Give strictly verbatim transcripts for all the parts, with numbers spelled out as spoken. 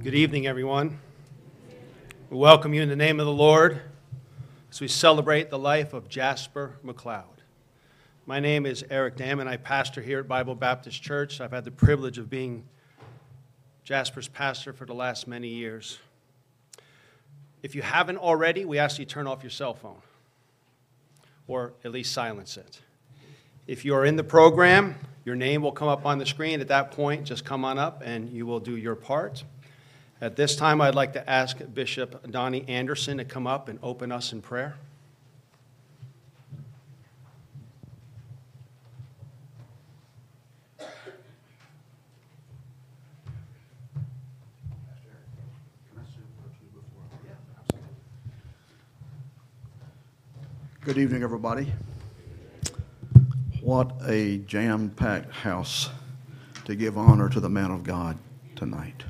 Good evening, everyone. We welcome you in the name of the Lord as we celebrate the life of Jasper McLeod. My name is Eric Damon. I pastor here at Bible Baptist Church. I've had the privilege of being Jasper's pastor for the last many years. If you haven't already, we ask you to turn off your cell phone, or at least silence it. If you are in the program, your name will come up on the screen. At that point, just come on up and you will do your part. At this time, I'd like to ask Bishop Donnie Anderson to come up and open us in prayer. Good evening, everybody. What a jam-packed house to give honor to the man of God tonight.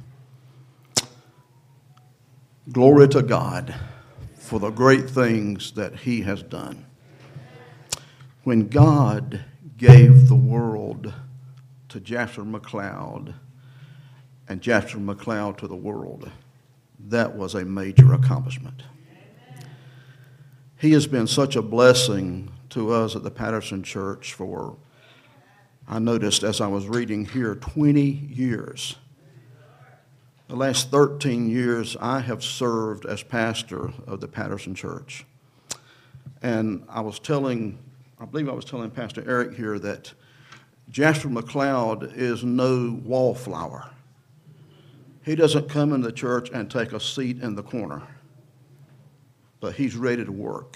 Glory to God for the great things that he has done. When God gave the world to Jasper McLeod and Jasper McLeod to the world, that was a major accomplishment. He has been such a blessing to us at the Patterson Church for, I noticed as I was reading here, twenty years. The last thirteen years, I have served as pastor of the Patterson Church. And I was telling, I believe I was telling Pastor Eric here that Jasper McLeod is no wallflower. He doesn't come in the church and take a seat in the corner, but he's ready to work.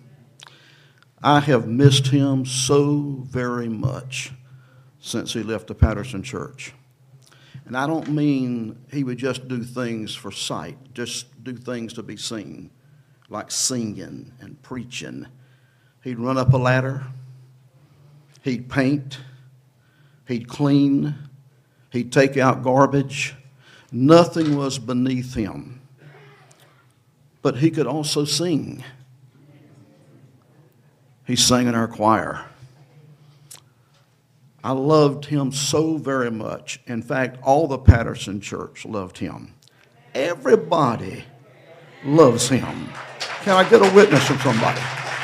I have missed him so very much since he left the Patterson Church. And I don't mean he would just do things for sight, just do things to be seen, like singing and preaching. He'd run up a ladder, he'd paint, he'd clean, he'd take out garbage. Nothing was beneath him. But he could also sing. He sang in our choir. I loved him so very much. In fact, all the Patterson Church loved him. Everybody loves him. Can I get a witness from somebody?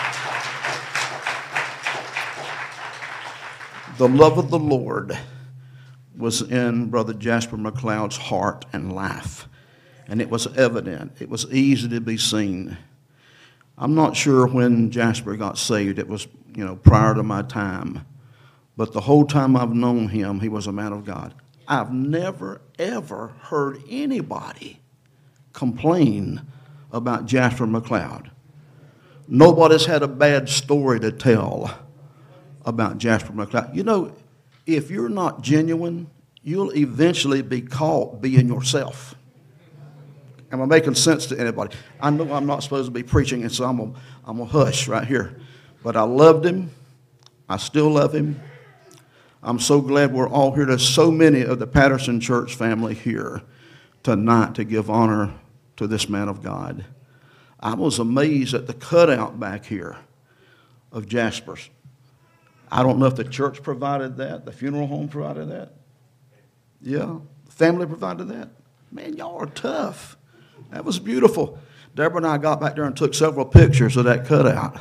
The love of the Lord was in Brother Jasper McLeod's heart and life. And it was evident. It was easy to be seen. I'm not sure when Jasper got saved. It was, you know, prior to my time. But the whole time I've known him, he was a man of God. I've never, ever heard anybody complain about Jasper McLeod. Nobody's had a bad story to tell about Jasper McLeod. You know, if you're not genuine, you'll eventually be caught being yourself. Am I making sense to anybody? I know I'm not supposed to be preaching, and so I'm going I'm to hush right here. But I loved him. I still love him. I'm so glad we're all here. There's so many of the Patterson Church family here tonight to give honor to this man of God. I was amazed at the cutout back here of Jasper's. I don't know if the church provided that, the funeral home provided that. Yeah, the family provided that. Man, y'all are tough. That was beautiful. Deborah and I got back there and took several pictures of that cutout.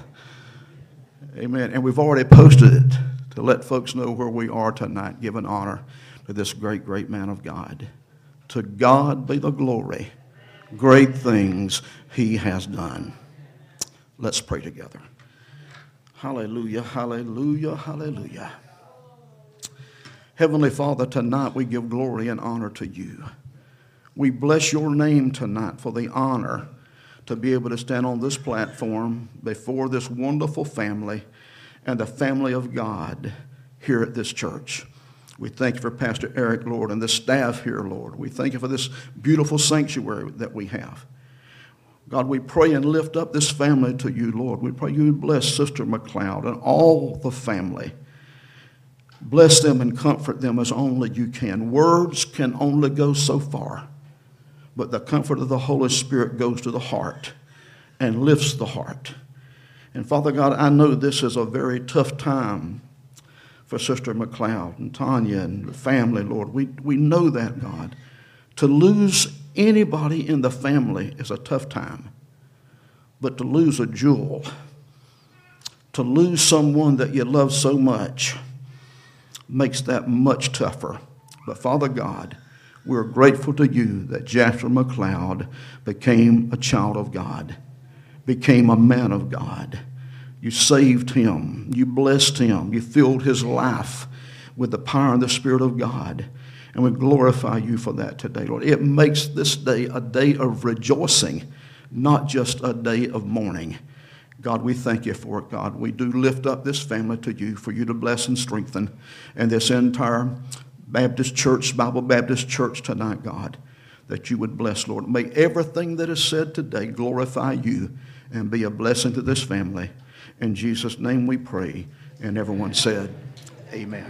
Amen. And we've already posted it to let folks know where we are tonight, giving honor to this great, great man of God. To God be the glory. Great things he has done. Let's pray together. Hallelujah, hallelujah, hallelujah. Heavenly Father, tonight we give glory and honor to you. We bless your name tonight for the honor to be able to stand on this platform before this wonderful family and the family of God here at this church. We thank you for Pastor Eric, Lord, and the staff here, Lord. We thank you for this beautiful sanctuary that we have. God, we pray and lift up this family to you, Lord. We pray you bless Sister McLeod and all the family. Bless them and comfort them as only you can. Words can only go so far, but the comfort of the Holy Spirit goes to the heart and lifts the heart. And Father God, I know this is a very tough time for Sister McLeod and Tanya and the family, Lord. We, we know that, God. To lose anybody in the family is a tough time. But to lose a jewel, to lose someone that you love so much, makes that much tougher. But Father God, we're grateful to you that Jasper McLeod became a child of God, became a man of God. You saved him. You blessed him. You filled his life with the power and the Spirit of God. And we glorify you for that today, Lord. It makes this day a day of rejoicing, not just a day of mourning. God, we thank you for it, God. We do lift up this family to you for you to bless and strengthen, and this entire Baptist Church, Bible Baptist Church tonight, God, that you would bless, Lord. May everything that is said today glorify you and be a blessing to this family. In Jesus' name we pray. And everyone said, amen.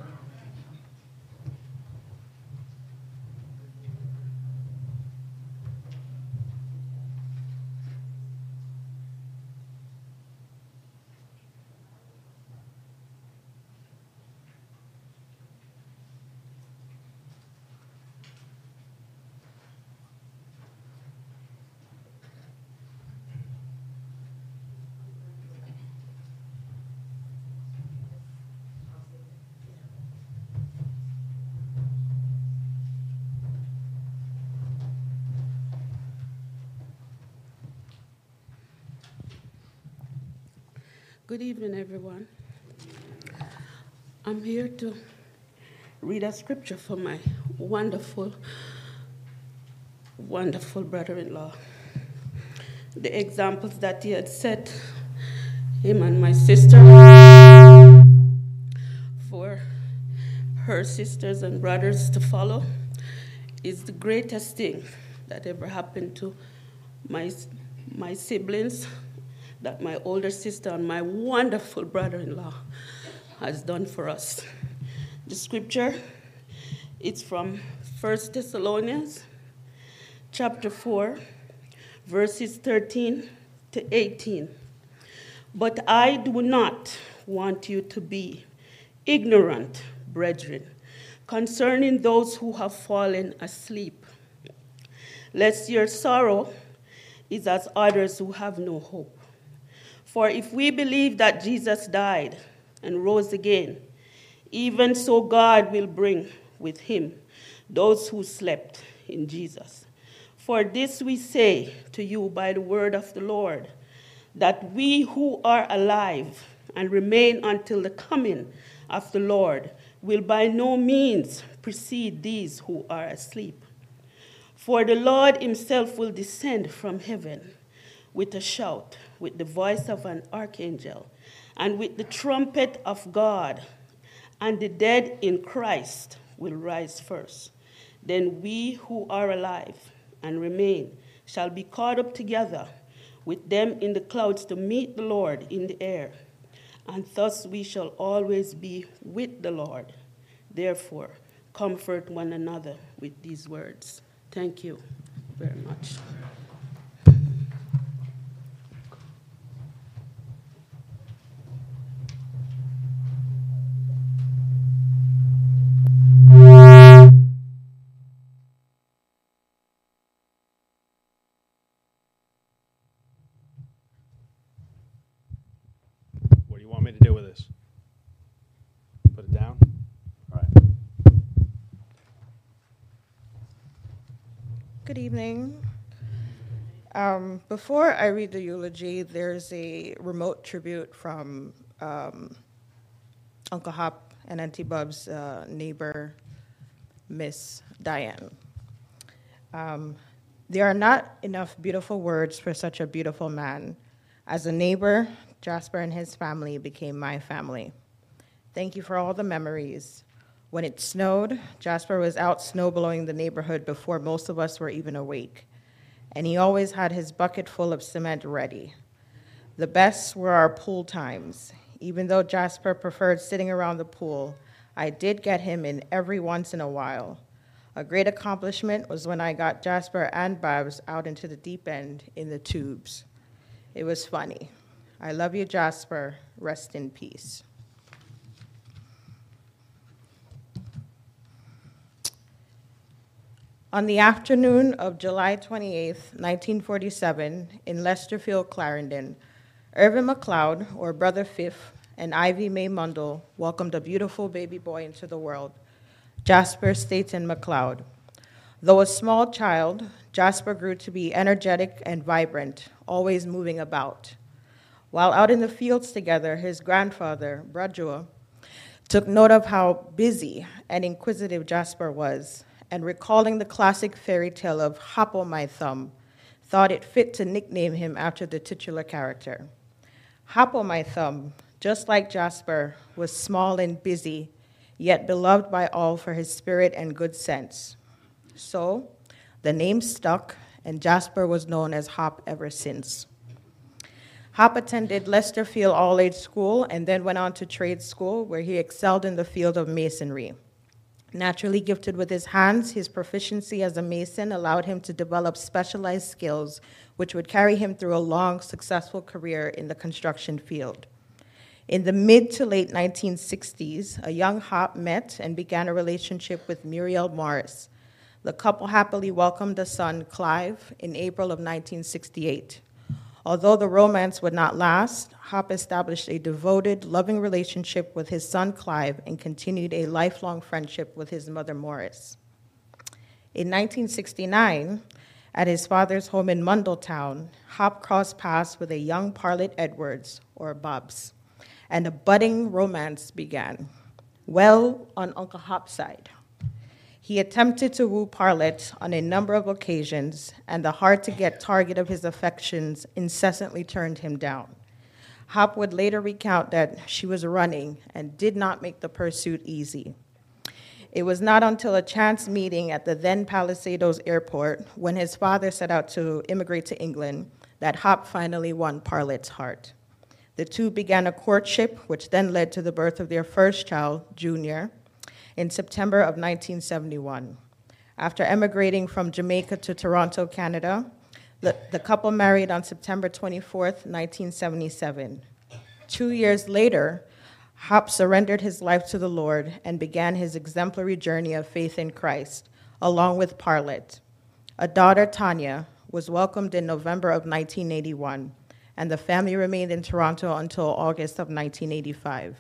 Good evening, everyone. I'm here to read a scripture for my wonderful, wonderful brother-in-law. The examples that he had set, him and my sister, for her sisters and brothers to follow, is the greatest thing that ever happened to my, my siblings, that my older sister and my wonderful brother-in-law has done for us. The scripture, it's from First Thessalonians chapter four, verses thirteen to eighteen. But I do not want you to be ignorant, brethren, concerning those who have fallen asleep, lest your sorrow is as others who have no hope. For if we believe that Jesus died and rose again, even so God will bring with him those who slept in Jesus. For this we say to you by the word of the Lord, that we who are alive and remain until the coming of the Lord will by no means precede these who are asleep. For the Lord himself will descend from heaven with a shout, with the voice of an archangel, and with the trumpet of God, and the dead in Christ will rise first. Then we who are alive and remain shall be caught up together with them in the clouds to meet the Lord in the air, and thus we shall always be with the Lord. Therefore, comfort one another with these words. Thank you very much. What do you want me to do with this? Put it down? All right. Good evening. Um, before I read the eulogy, there's a remote tribute from um, Uncle Hop and Auntie Bub's uh, neighbor, Miss Diane. Um, there are not enough beautiful words for such a beautiful man. As a neighbor, Jasper and his family became my family. Thank you for all the memories. When it snowed, Jasper was out snowblowing the neighborhood before most of us were even awake, and he always had his bucket full of cement ready. The best were our pool times. Even though Jasper preferred sitting around the pool, I did get him in every once in a while. A great accomplishment was when I got Jasper and Babs out into the deep end in the tubes. It was funny. I love you, Jasper. Rest in peace. On the afternoon of July twenty-eighth, nineteen forty-seven, in Lesterfield, Clarendon, Irvin McLeod, or Brother Fifth, and Ivy Mae Mundell welcomed a beautiful baby boy into the world, Jasper Staten McLeod. Though a small child, Jasper grew to be energetic and vibrant, always moving about. While out in the fields together, his grandfather, Bradua, took note of how busy and inquisitive Jasper was, and recalling the classic fairy tale of Hop o' My Thumb, thought it fit to nickname him after the titular character. Hop o' My Thumb, just like Jasper, was small and busy, yet beloved by all for his spirit and good sense. So, the name stuck, and Jasper was known as Hop ever since. Hop attended Lesterfield All-Age School and then went on to trade school, where he excelled in the field of masonry. Naturally gifted with his hands, his proficiency as a mason allowed him to develop specialized skills, which would carry him through a long, successful career in the construction field. In the mid to late nineteen sixties, a young Hop met and began a relationship with Muriel Morris. The couple happily welcomed a son, Clive, in April of nineteen sixty-eight. Although the romance would not last, Hop established a devoted, loving relationship with his son, Clive, and continued a lifelong friendship with his mother, Morris. In nineteen sixty-nine, at his father's home in Mundelltown, Hop crossed paths with a young Parlett Edwards, or Bobs, and a budding romance began, well on Uncle Hop's side. He attempted to woo Parlett on a number of occasions, and the hard-to-get target of his affections incessantly turned him down. Hop would later recount that she was running and did not make the pursuit easy. It was not until a chance meeting at the then Palisadoes Airport, when his father set out to immigrate to England, that Hop finally won Parlett's heart. The two began a courtship, which then led to the birth of their first child, Junior, in September of nineteen seventy-one. After emigrating from Jamaica to Toronto, Canada, the, the couple married on September twenty-fourth, nineteen seventy-seven. Two years later, Hop surrendered his life to the Lord and began his exemplary journey of faith in Christ, along with Parlett. A daughter, Tanya, was welcomed in November of nineteen eighty-one, and the family remained in Toronto until August of nineteen eighty-five.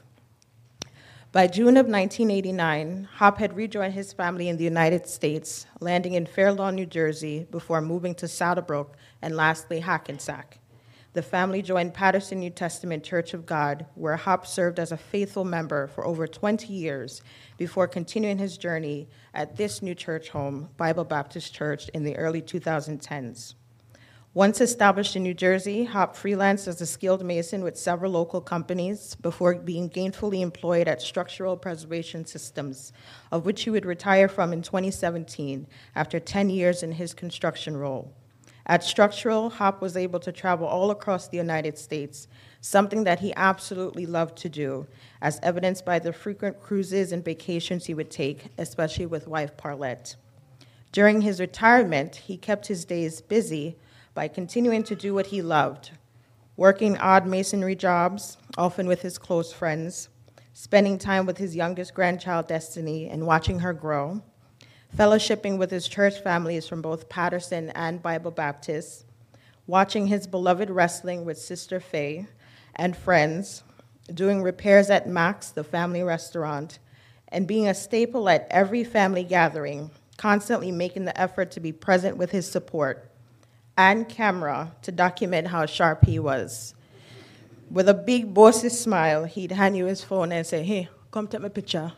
By June of nineteen eighty-nine, Hop had rejoined his family in the United States, landing in Fair Lawn, New Jersey, before moving to Saddlebrook and lastly Hackensack. The family joined Patterson New Testament Church of God, where Hop served as a faithful member for over twenty years before continuing his journey at this new church home, Bible Baptist Church, in the early twenty tens. Once established in New Jersey, Hop freelanced as a skilled mason with several local companies before being gainfully employed at Structural Preservation Systems, of which he would retire from in twenty seventeen after ten years in his construction role. At Structural, Hop was able to travel all across the United States, something that he absolutely loved to do, as evidenced by the frequent cruises and vacations he would take, especially with wife Parlett. During his retirement, he kept his days busy by continuing to do what he loved, working odd masonry jobs, often with his close friends, spending time with his youngest grandchild, Destiny, and watching her grow, fellowshipping with his church families from both Patterson and Bible Baptist, watching his beloved wrestling with Sister Faye and friends, doing repairs at Max, the family restaurant, and being a staple at every family gathering, constantly making the effort to be present with his support, and camera to document how sharp he was. With a big bossy smile, he'd hand you his phone and say, "Hey, come take my picture."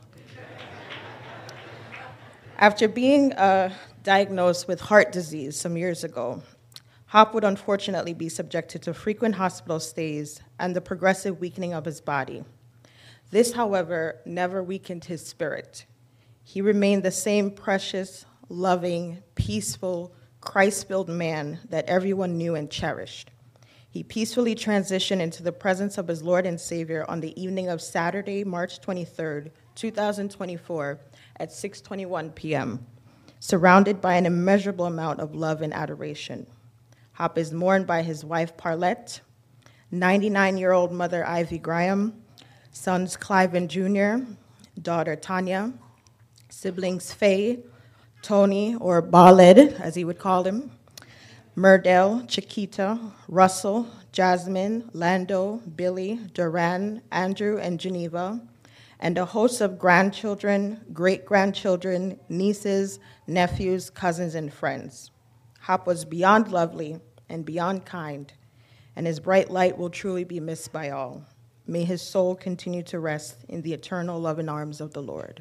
After being uh, diagnosed with heart disease some years ago, Hop would unfortunately be subjected to frequent hospital stays and the progressive weakening of his body. This, however, never weakened his spirit. He remained the same precious, loving, peaceful, Christ-filled man that everyone knew and cherished. He peacefully transitioned into the presence of his Lord and Savior on the evening of Saturday, March twenty-third, two thousand twenty-four, at six twenty-one p.m., surrounded by an immeasurable amount of love and adoration. Hop is mourned by his wife, Parlett, ninety-nine-year-old mother, Ivy Graham, sons Clive and Junior, daughter, Tanya, siblings, Faye, Tony, or Baled, as he would call him, Murdell, Chiquita, Russell, Jasmine, Lando, Billy, Duran, Andrew, and Geneva, and a host of grandchildren, great-grandchildren, nieces, nephews, cousins, and friends. Hop was beyond lovely and beyond kind, and his bright light will truly be missed by all. May his soul continue to rest in the eternal loving arms of the Lord.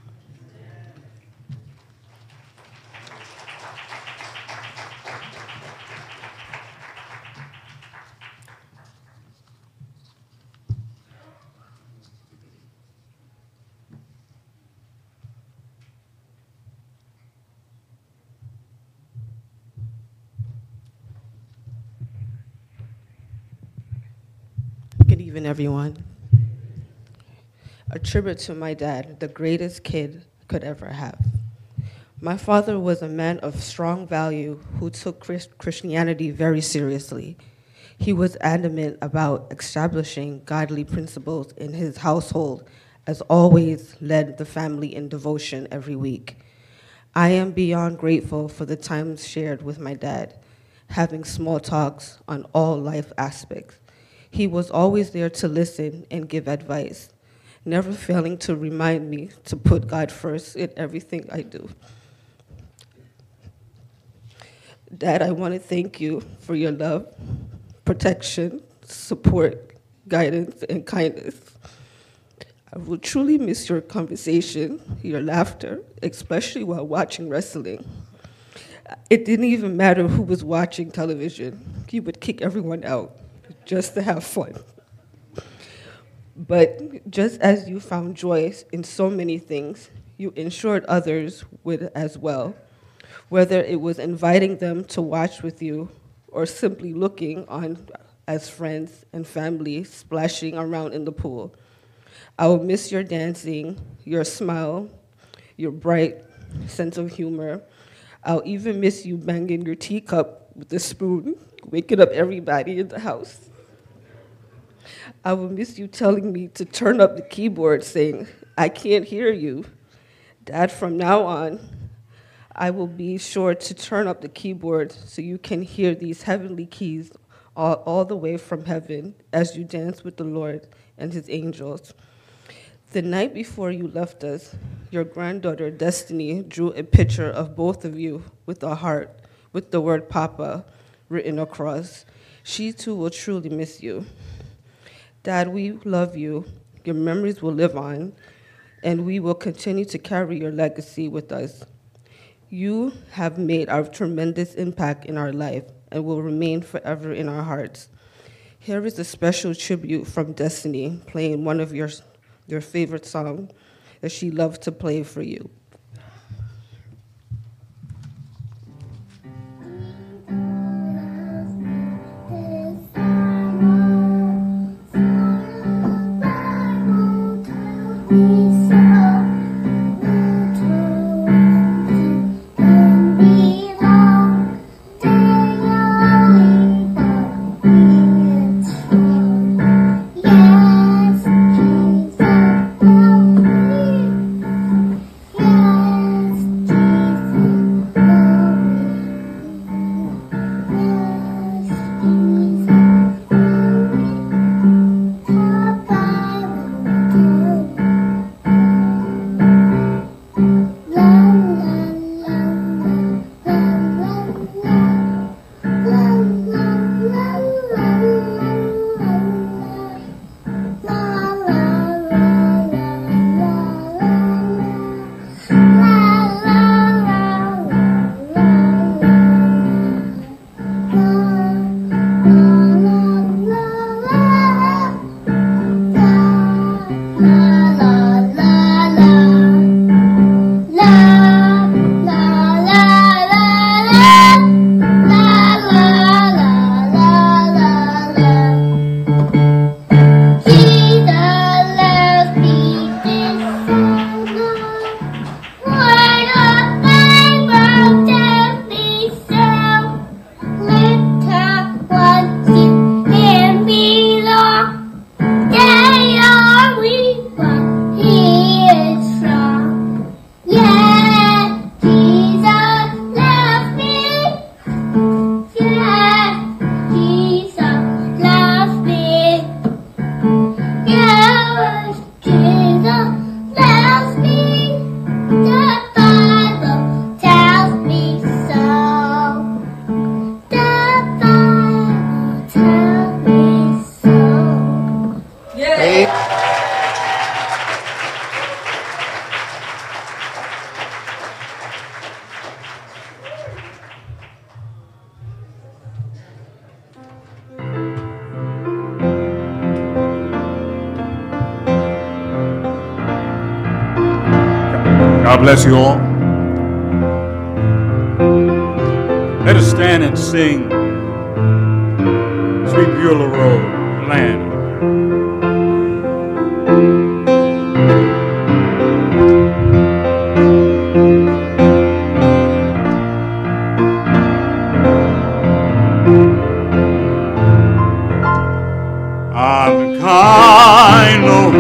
Good evening, everyone. A tribute to my dad, the greatest kid could ever have. My father was a man of strong value who took Christ- Christianity very seriously. He was adamant about establishing godly principles in his household, as always led the family in devotion every week. I am beyond grateful for the times shared with my dad, having small talks on all life aspects. He was always there to listen and give advice, never failing to remind me to put God first in everything I do. Dad, I want to thank you for your love, protection, support, guidance, and kindness. I will truly miss your conversation, your laughter, especially while watching wrestling. It didn't even matter who was watching television. You would kick everyone out just to have fun. But just as you found joy in so many things, you ensured others would as well, whether it was inviting them to watch with you or simply looking on as friends and family splashing around in the pool. I will miss your dancing, your smile, your bright sense of humor. I'll even miss you banging your teacup with the spoon, waking up everybody in the house. I will miss you telling me to turn up the keyboard saying, I can't hear you. Dad, from now on, I will be sure to turn up the keyboard so you can hear these heavenly keys all, all the way from heaven as you dance with the Lord and his angels. The night before you left us, your granddaughter, Destiny, drew a picture of both of you with a heart, with the word Papa written across. She too will truly miss you. Dad, we love you. Your memories will live on, and we will continue to carry your legacy with us. You have made a tremendous impact in our life and will remain forever in our hearts. Here is a special tribute from Destiny, playing one of your, your favorite songs that she loved to play for you. God bless you all. Let us stand and sing Sweet Beulah Road, Land. I'm kind of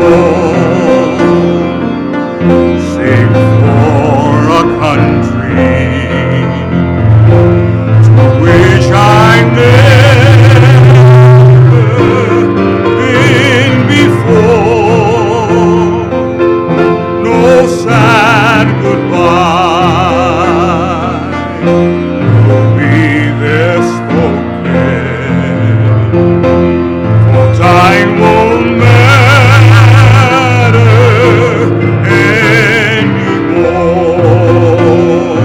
homesick for a country to which I never been before. No sad goodbye will be there spoken. Time won't matter anymore.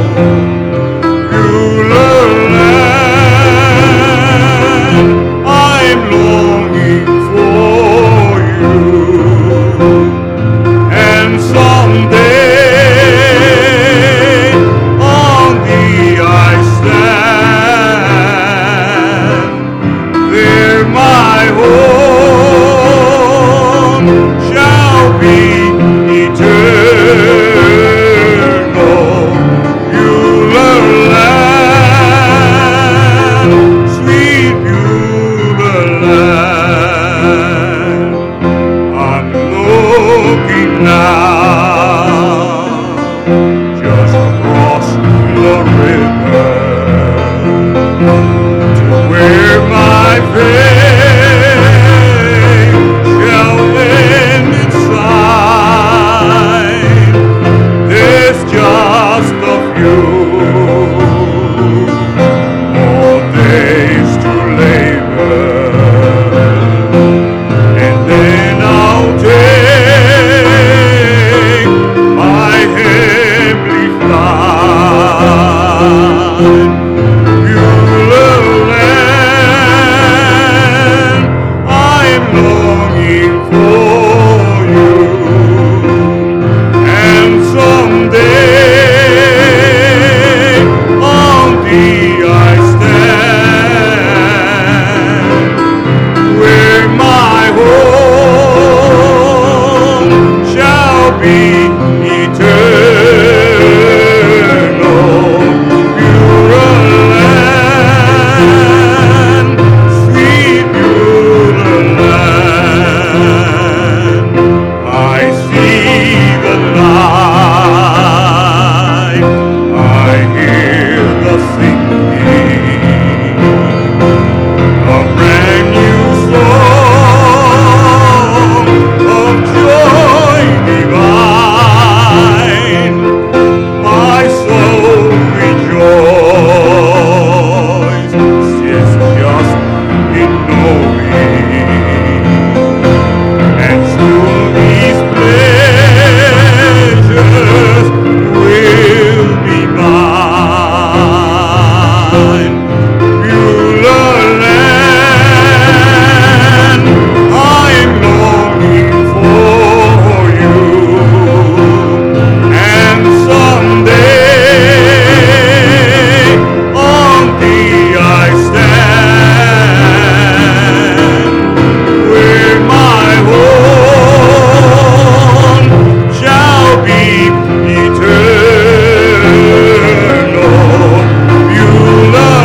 Beulah land, I'm longing for you, and someday on thee I stand. There my home shall be eternal. Beulah land, sweet Beulah land. I'm looking now just across the river to where my faith shall end its sight. There's just a few more days to labor, and then I'll take my heavenly flight. Beulah land, I'm longing for you, and someday on thee I stand, where my home shall be eternal. Beulah land, sweet Beulah land. I see the light, I hear the singing, a brand new song of joy divine. My soul rejoices just in knowing, and soon these pleasures will be mine. Beulah land, I'm longing for you, and someday on thee I stand, where my home shall be eternal. Beulah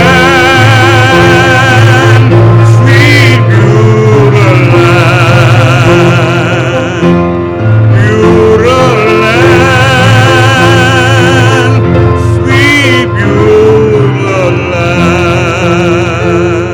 land, sweet Beulah land. Beulah land, sweet Beulah land.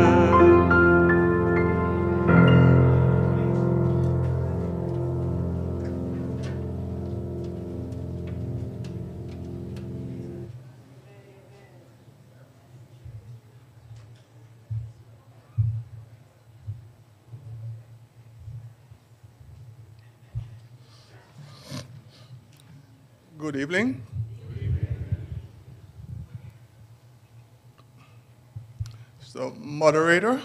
Good evening. So, moderator,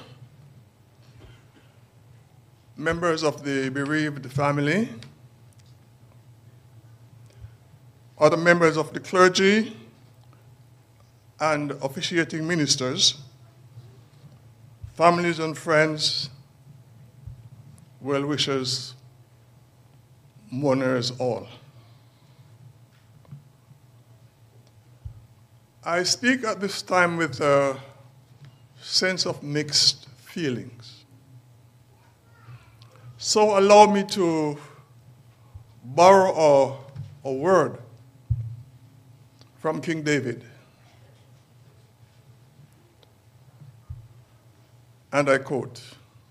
members of the bereaved family, other members of the clergy, and officiating ministers, families and friends, well-wishers, mourners all. I speak at this time with a sense of mixed feelings. So allow me to borrow a, a word from King David. And I quote,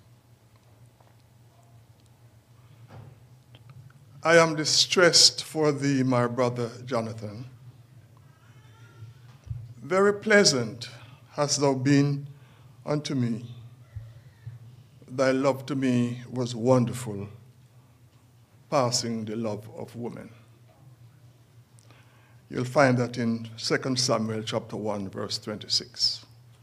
"I am distressed for thee, my brother Jonathan. Very pleasant hast thou been unto me. Thy love to me was wonderful, passing the love of women." You'll find that in Second Samuel chapter one, verse twenty-six.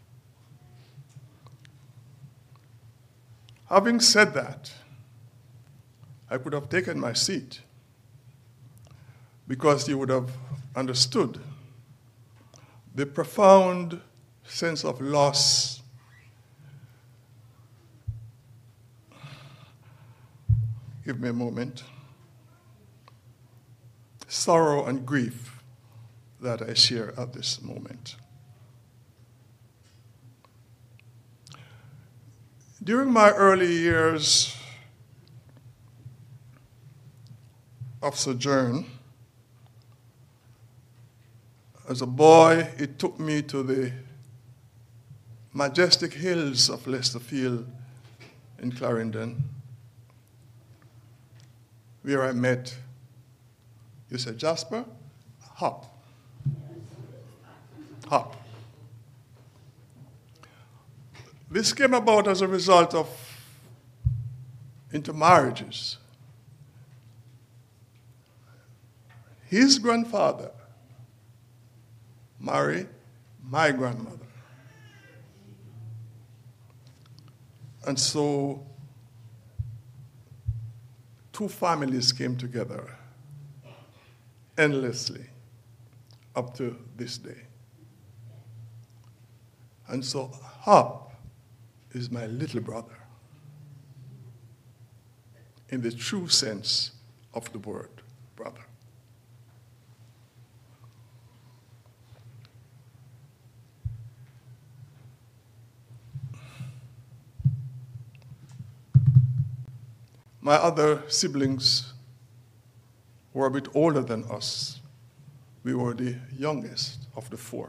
Having said that, I could have taken my seat because you would have understood the profound sense of loss give me a moment sorrow and grief that I share at this moment. During my early years of sojourn, as a boy, it took me to the majestic hills of Lesterfield in Clarendon, where I met, you said, Jasper? Hop. Hop. This came about as a result of intermarriages. His grandfather married my grandmother. And so two families came together endlessly up to this day. And so Hop is my little brother in the true sense of the word brother. My other siblings were a bit older than us. We were the youngest of the four.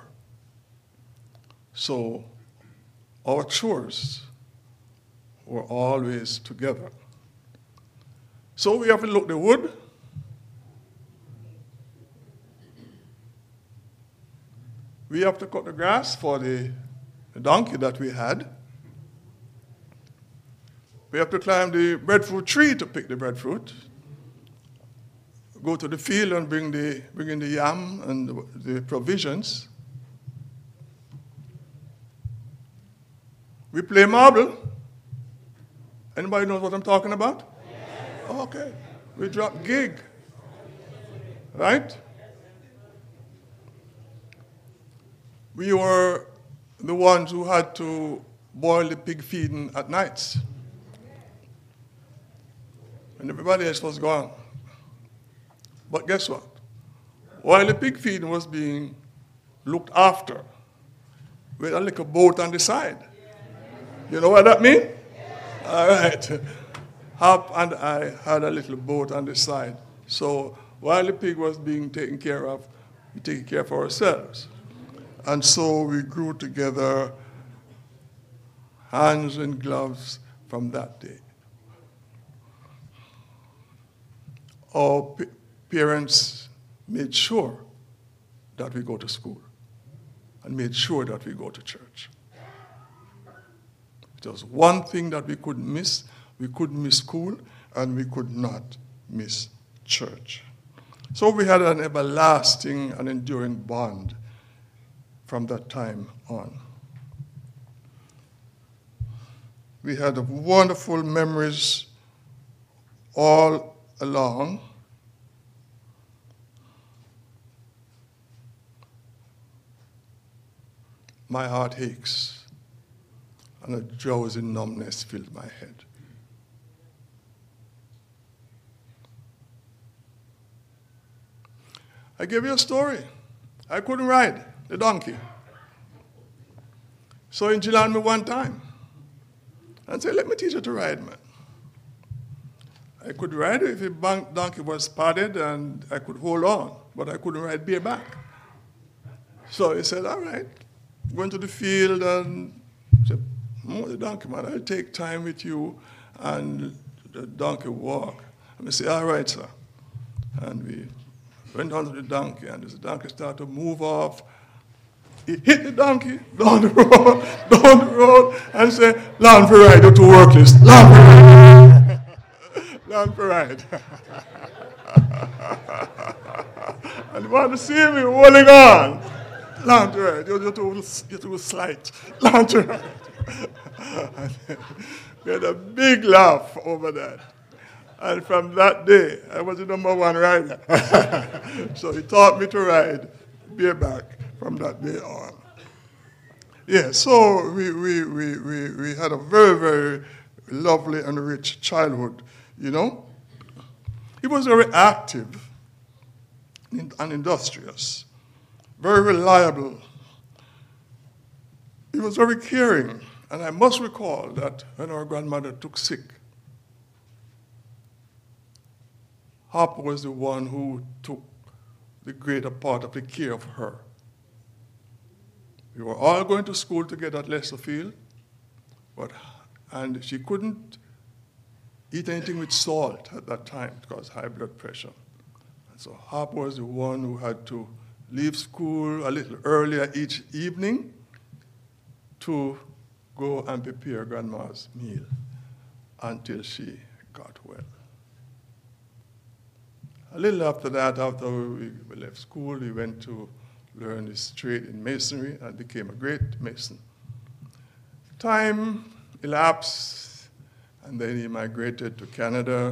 So our chores were always together. So we have to look the wood, we have to cut the grass for the, the donkey that we had. We have to climb the breadfruit tree to pick the breadfruit. Go to the field and bring the bring in the yam and the, the provisions. We play marble. Anybody knows what I'm talking about? Yes. Okay. We drop gig. Right? We were the ones who had to boil the pig feeding at nights. And everybody else was gone. But guess what? While the pig feeding was being looked after, with a little boat on the side. You know what that means? All right. Hop and I had a little boat on the side. So while the pig was being taken care of, we take care of ourselves. And so we grew together, hands in gloves, from that day. Our p- parents made sure that we go to school and made sure that we go to church. It was one thing that we couldn't miss. We couldn't miss school, and we could not miss church. So we had an everlasting and enduring bond from that time on. We had wonderful memories all along. my heart aches, and a drowsy numbness fills my head. I gave you a story. I couldn't ride the donkey. So he challenged me one time and said, let me teach you to ride, man. I could ride if the donkey was padded and I could hold on, but I couldn't ride bareback. So he said, all right, went to the field and said, oh, the donkey, man, I'll take time with you and the donkey walk. And I said, all right, sir. And we went on to the donkey, and as the donkey started to move off, he hit the donkey down the road, down the road, and said, land for ride, you're too workless. Land for ride. Land for ride. And he wanted to see me holding on. Land for ride, you're, you're, too, you're too slight. Land for ride. We had a big laugh over that. And from that day, I was the number one rider. So he taught me to ride bareback from that day on. Yeah, so we, we, we, we, we had a very, very lovely and rich childhood, you know. He was very active and industrious, very reliable. He was very caring. And I must recall that when our grandmother took sick, Harper was the one who took the greater part of the care of her. We were all going to school together at Lesterfield, but, and she couldn't eat anything with salt at that time because high blood pressure. And so Harper was the one who had to leave school a little earlier each evening to go and prepare Grandma's meal until she got well. A little after that, after we left school, we went to learn his trade in masonry and became a great mason. Time elapsed, and then he migrated to Canada.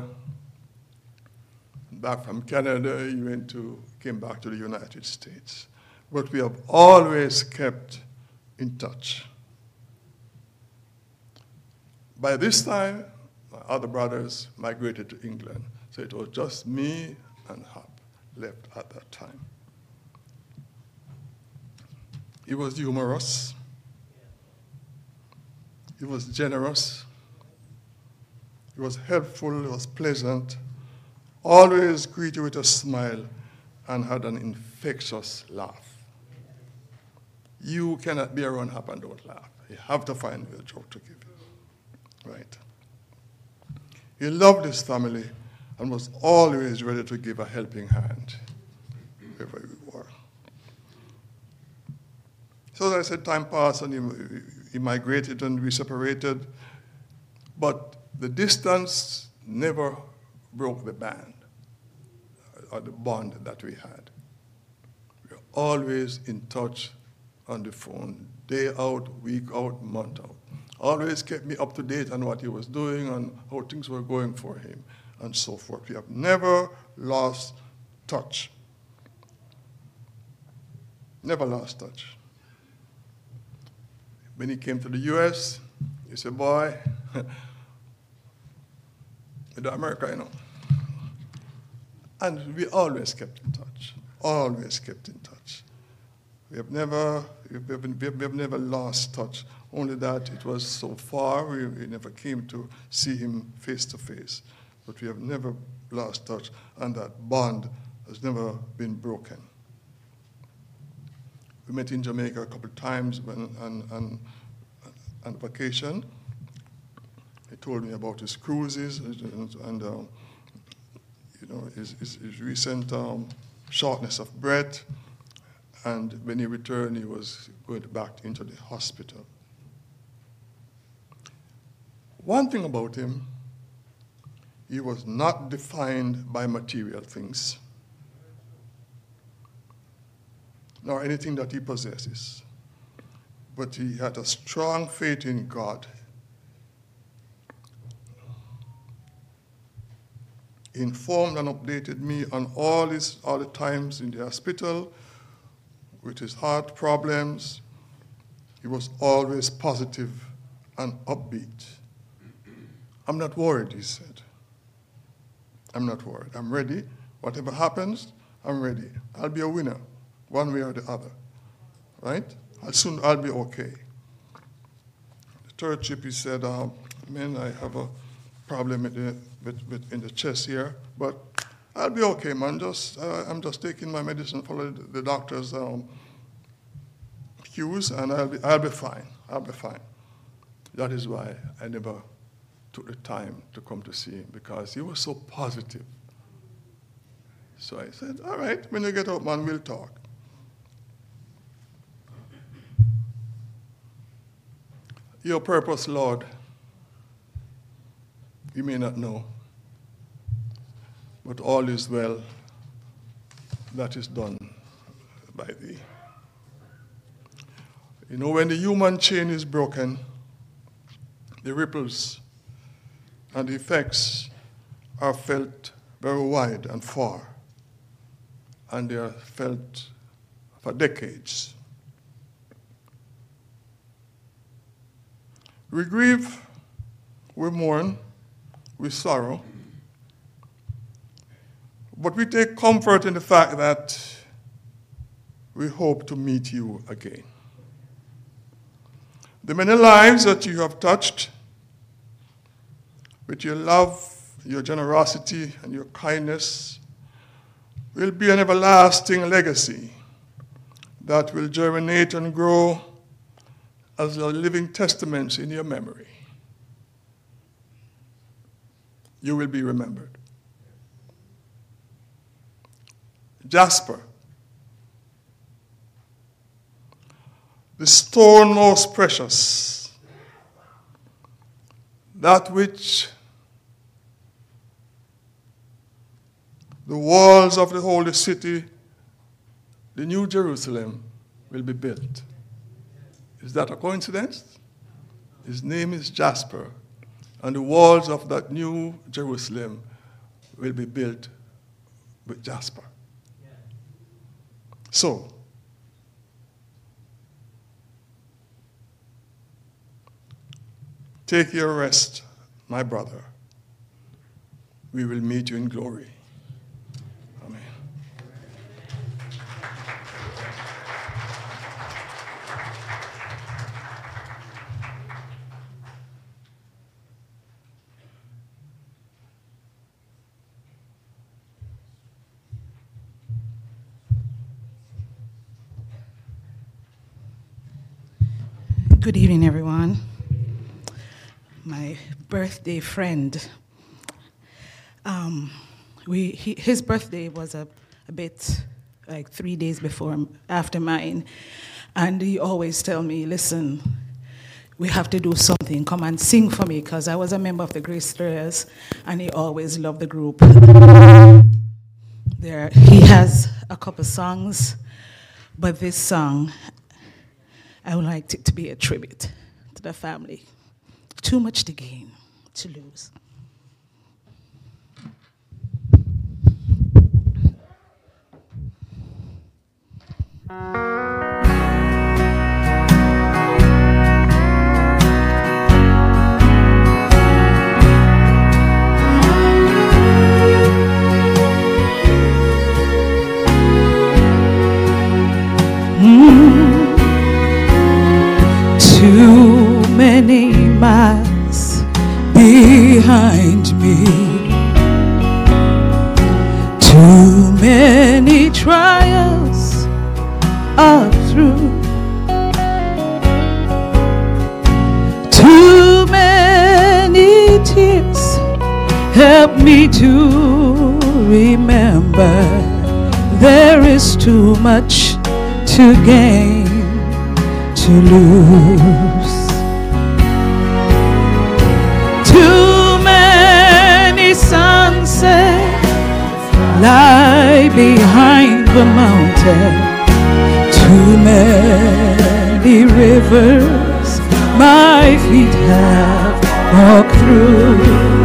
Back from Canada, he went to, came back to the United States. But we have always kept in touch. By this time, my other brothers migrated to England, so it was just me and Hap left at that time. He was humorous. He was generous. He was helpful. He was pleasant. Always greeted you with a smile and had an infectious laugh. You cannot be around Hap and don't laugh. You have to find a joke to give you. Right? He loved his family and was always ready to give a helping hand wherever we were. So as I said, time passed and he, he migrated and we separated, but the distance never broke the band or the bond that we had. We were always in touch on the phone, day out, week out, month out. Always kept me up to date on what he was doing and how things were going for him, and so forth. We have never lost touch. Never lost touch. When he came to the U S, he said, boy, with America, you know. And we always kept in touch, always kept in touch. We have never, we have, we have never lost touch, only that it was so far, we, we never came to see him face to face. But we have never lost touch, and that bond has never been broken. We met in Jamaica a couple of times when, on, on, on vacation. He told me about his cruises and, and uh, you know, his, his, his recent um, shortness of breath. And when he returned, he was going back into the hospital. One thing about him, he was not defined by material things, nor anything that he possesses, but he had a strong faith in God. He informed and updated me on all his all the times in the hospital with his heart problems, he was always positive and upbeat. I'm not worried, he said. I'm not worried. I'm ready. Whatever happens, I'm ready. I'll be a winner, one way or the other. Right? I'll soon I'll be okay. The third trip, he said, um, man, I have a problem with the, with, with in the chest here, but I'll be okay, man. Just uh, I'm just taking my medicine, follow the, the doctor's um, cues, and I'll be I'll be fine. I'll be fine. That is why I never took the time to come to see him, because he was so positive. So I said, all right, when you get out, man, we'll talk. Your purpose, Lord, you may not know, but all is well that is done by thee. You know, when the human chain is broken, the ripples and the effects are felt very wide and far, and they are felt for decades. We grieve, we mourn, we sorrow, but we take comfort in the fact that we hope to meet you again. The many lives that you have touched with your love, your generosity, and your kindness will be an everlasting legacy that will germinate and grow as a living testaments in your memory. You will be remembered. Jasper, the stone most precious, that which the walls of the holy city, the New Jerusalem, will be built. Is that a coincidence? His name is Jasper, and the walls of that New Jerusalem will be built with jasper. So, take your rest, my brother. We will meet you in glory. Amen. Good evening, everyone. My birthday friend, um, we he, his birthday was a, a bit like three days before after mine, and he always tell me, listen, we have to do something, come and sing for me, because I was a member of the Grace Stirrers, and he always loved the group. There, he has a couple songs, but this song, I would like it to be a tribute to the family. Too much to gain, to lose. Too many miles behind me, too many trials are through, too many tears help me to remember there is too much to gain, to lose. Too many sunsets lie behind the mountain. Too many rivers my feet have walked through.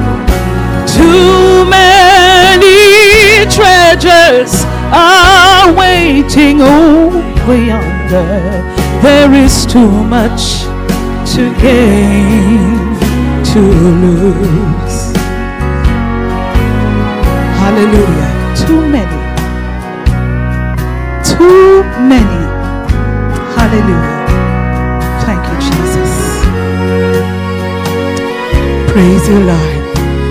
Too many treasures are waiting over yonder. there is too much to gain, to lose. Hallelujah. Too many. Too many. Hallelujah. Thank you, Jesus. Praise you, Lord.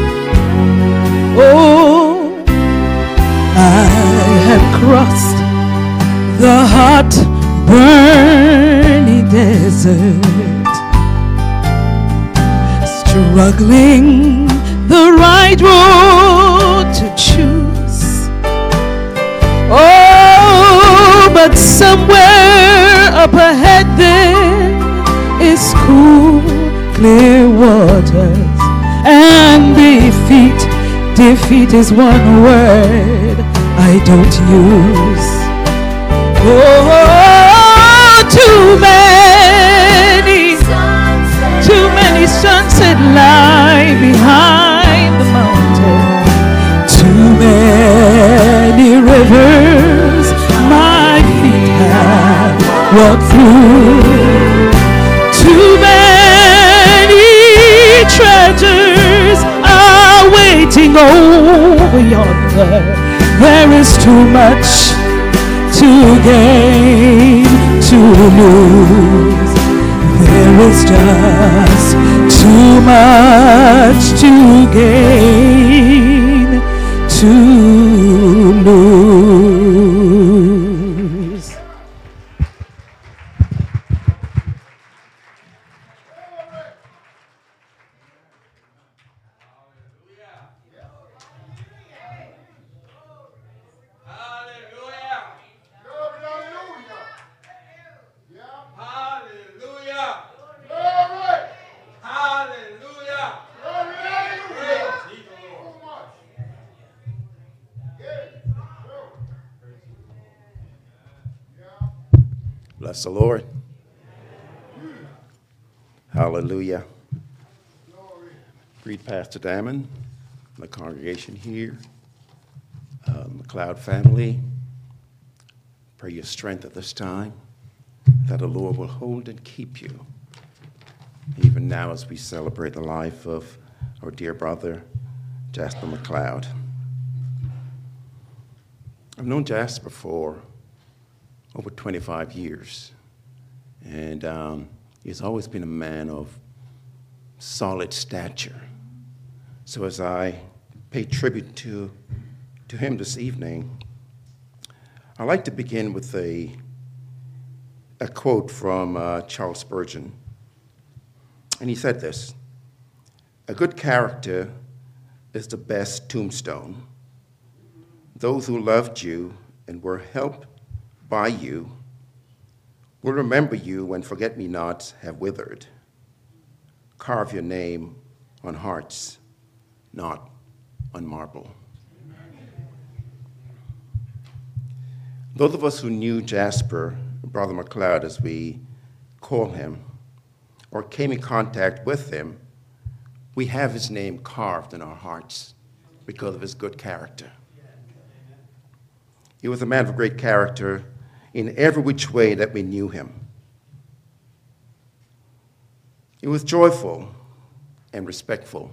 Oh, I have crossed the hot, burning desert, struggling the right road to choose. Oh, but somewhere up ahead there is cool, clear waters, and defeat, defeat is one word I don't use. Oh, too many, too many sunsets lie behind the mountain. Too many rivers my feet have walked through. Too many treasures are waiting over yonder. There is too much to gain, to lose. There is just too much to gain, to lose. Bless the Lord. Hallelujah. Greet Pastor Damon, the congregation here, uh, McLeod family. Pray your strength at this time, that the Lord will hold and keep you, even now as we celebrate the life of our dear brother, Jasper McLeod. I've known Jasper for over twenty-five years, and um, he's always been a man of solid stature. So as I pay tribute to, to him this evening, I'd like to begin with a, a quote from uh, Charles Spurgeon. And he said this: "A good character is the best tombstone. Those who loved you and were helped by you will remember you when forget-me-nots have withered. Carve your name on hearts, not on marble." Those of us who knew Jasper, Brother McLeod as we call him, or came in contact with him, we have his name carved in our hearts because of his good character. He was a man of great character in every which way that we knew him. He was joyful and respectful.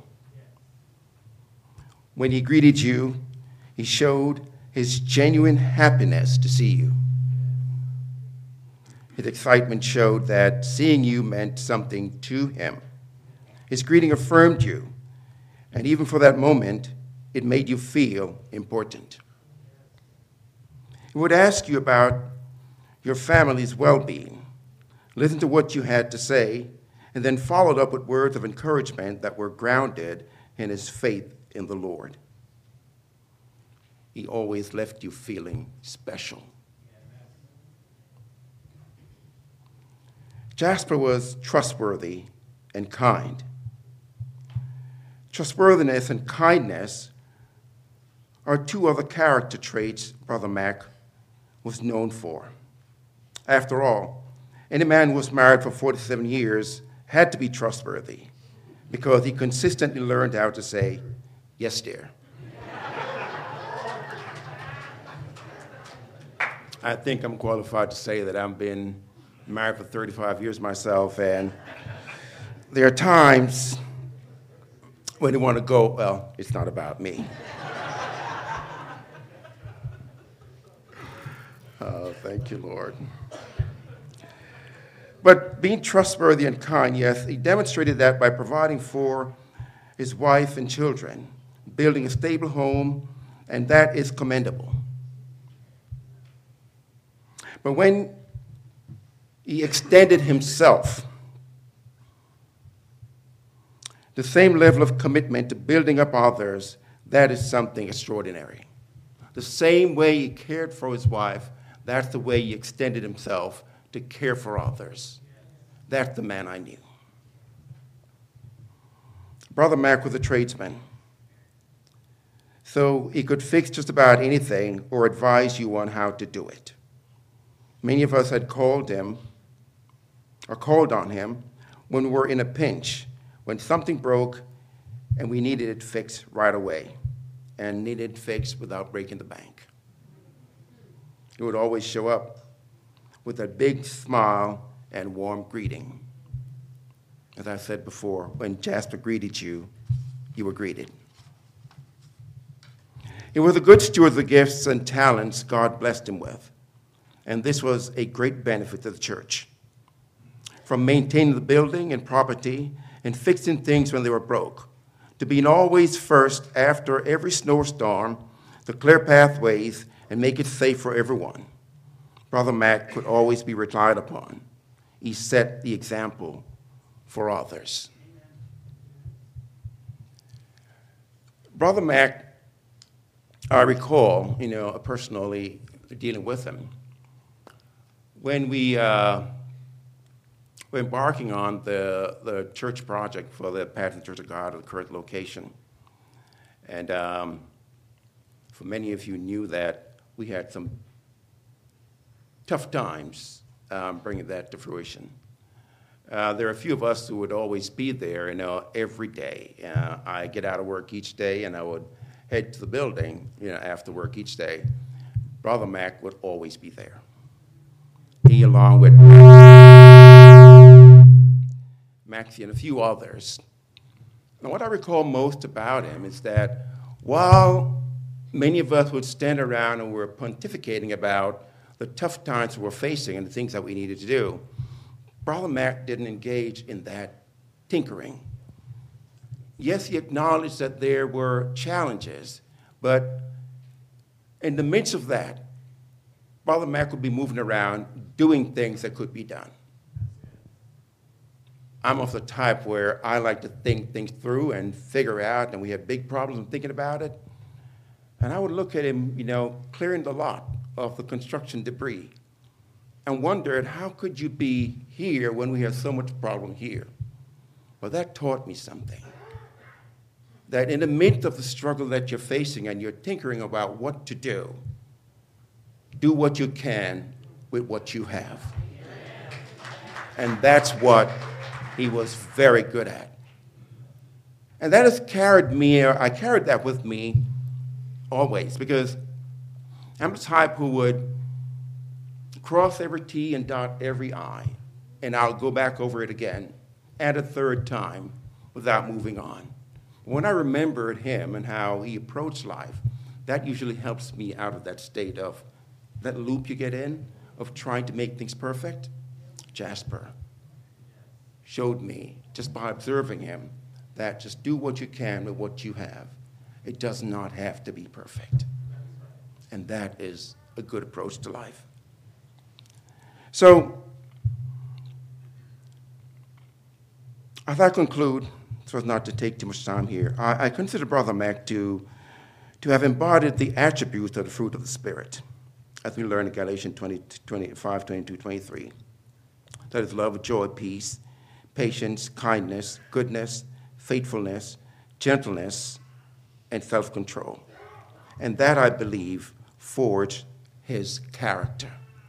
When he greeted you, he showed his genuine happiness to see you. His excitement showed that seeing you meant something to him. His greeting affirmed you, and even for that moment, it made you feel important. He would ask you about your family's well-being, listen to what you had to say, and then followed up with words of encouragement that were grounded in his faith in the Lord. He always left you feeling special. Jasper was trustworthy and kind. Trustworthiness and kindness are two other character traits Brother Mac was known for. After all, any man who was married for forty-seven years had to be trustworthy because he consistently learned how to say, "Yes, dear." I think I'm qualified to say that I've been married for thirty-five years myself, and there are times when you want to go, well, it's not about me. Oh, thank you, Lord. But being trustworthy and kind, yes, he demonstrated that by providing for his wife and children, building a stable home, and that is commendable. But when he extended himself, the same level of commitment to building up others, that is something extraordinary. The same way he cared for his wife, that's the way he extended himself to care for others. That's the man I knew. Brother Mac was a tradesman, so he could fix just about anything or advise you on how to do it. Many of us had called him or called on him when we were in a pinch, when something broke and we needed it fixed right away and needed it fixed without breaking the bank. He would always show up with a big smile and warm greeting. As I said before, when Jasper greeted you, you were greeted. He was a good steward of the gifts and talents God blessed him with, and this was a great benefit to the church. From maintaining the building and property and fixing things when they were broke, to being always first after every snowstorm to clear pathways and make it safe for everyone. Brother Mac could always be relied upon. He set the example for others. Brother Mac, I recall, you know, personally dealing with him. When we uh, were embarking on the, the church project for the Patterson Church of God at the current location, and um, for many of you knew that we had some tough times um, bringing that to fruition. Uh, there are a few of us who would always be there, you know, every day. Uh, I get out of work each day, and I would head to the building, you know, after work each day. Brother Mac would always be there. He, along with Maxie and a few others. Now, what I recall most about him is that while many of us would stand around and were pontificating about the tough times we were facing and the things that we needed to do, Brother Mac didn't engage in that tinkering. Yes, he acknowledged that there were challenges, but in the midst of that, Brother Mac would be moving around doing things that could be done. I'm of the type where I like to think things through and figure out, and we have big problems in thinking about it. And I would look at him, you know, clearing the lot of the construction debris and wondered, how could you be here when we have so much problem here? Well, that taught me something. That in the midst of the struggle that you're facing and you're tinkering about what to do, do what you can with what you have. And that's what he was very good at. And that has carried me, or I carried that with me always, because I'm the type who would cross every T and dot every I, and I'll go back over it again and a third time without moving on. When I remembered him and how he approached life, that usually helps me out of that state of that loop you get in of trying to make things perfect. Jasper showed me, just by observing him, that just do what you can with what you have. It does not have to be perfect. And that is a good approach to life. So, as I conclude, so as not to take too much time here, I, I consider Brother Mac to, to have embodied the attributes of the fruit of the Spirit, as we learn in Galatians twenty, twenty-five, twenty-two, twenty-three. That is love, joy, peace, patience, kindness, goodness, faithfulness, gentleness, and self-control. And that, I believe, forged his character,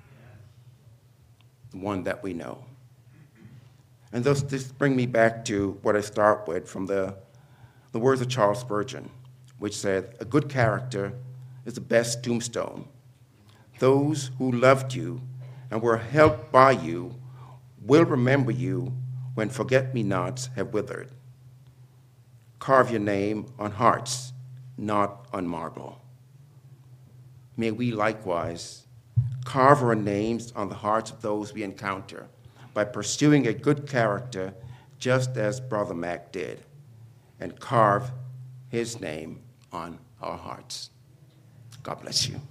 the one that we know. And thus, this brings me back to what I start with from the, the words of Charles Spurgeon, which said, a good character is the best tombstone. Those who loved you and were helped by you will remember you when forget-me-nots have withered. Carve your name on hearts, not on marble. May we likewise carve our names on the hearts of those we encounter by pursuing a good character, just as Brother Mac did, and carve his name on our hearts. God bless you.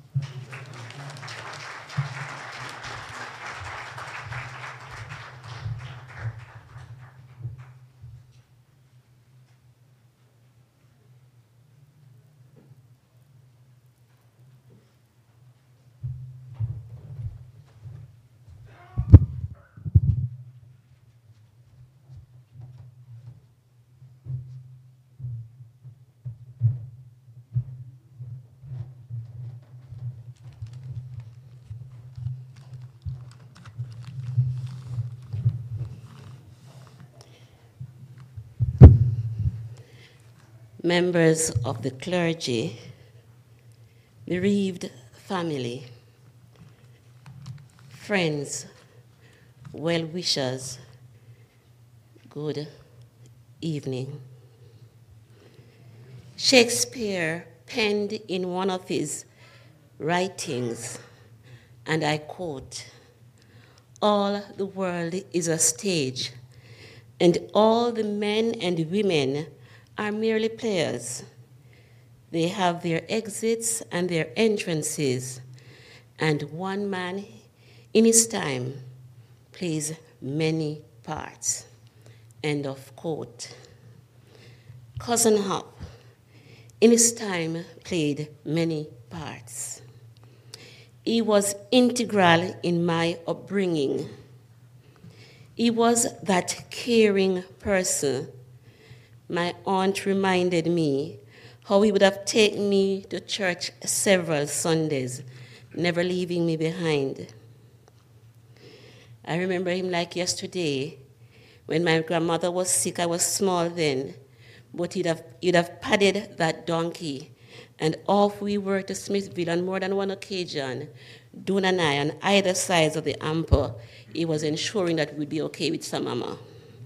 Members of the clergy, bereaved family, friends, well-wishers, good evening. Shakespeare penned in one of his writings, and I quote, "All the world is a stage, and all the men and women are merely players. They have their exits and their entrances, and one man in his time plays many parts." End of quote. Cousin Hop, in his time, played many parts. He was integral in my upbringing. He was that caring person. My aunt reminded me how he would have taken me to church several Sundays, never leaving me behind. I remember him like yesterday. When my grandmother was sick, I was small then, but he'd have, he'd have padded that donkey, and off we were to Smithville on more than one occasion. Dune and I, on either sides of the amper, he was ensuring that we'd be okay with some mama.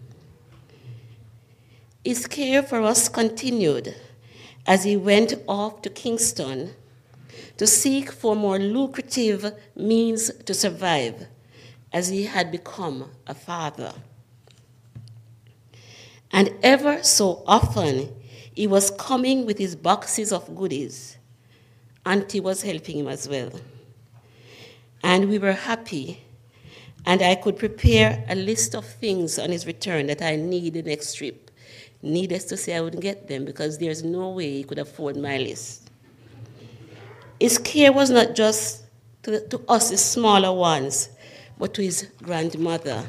His care for us continued as he went off to Kingston to seek for more lucrative means to survive, as he had become a father. And ever so often, he was coming with his boxes of goodies. Auntie was helping him as well. And we were happy, and I could prepare a list of things on his return that I need the next trip. Needless to say, I wouldn't get them because there's no way he could afford my list. His care was not just to, to us, the smaller ones, but to his grandmother.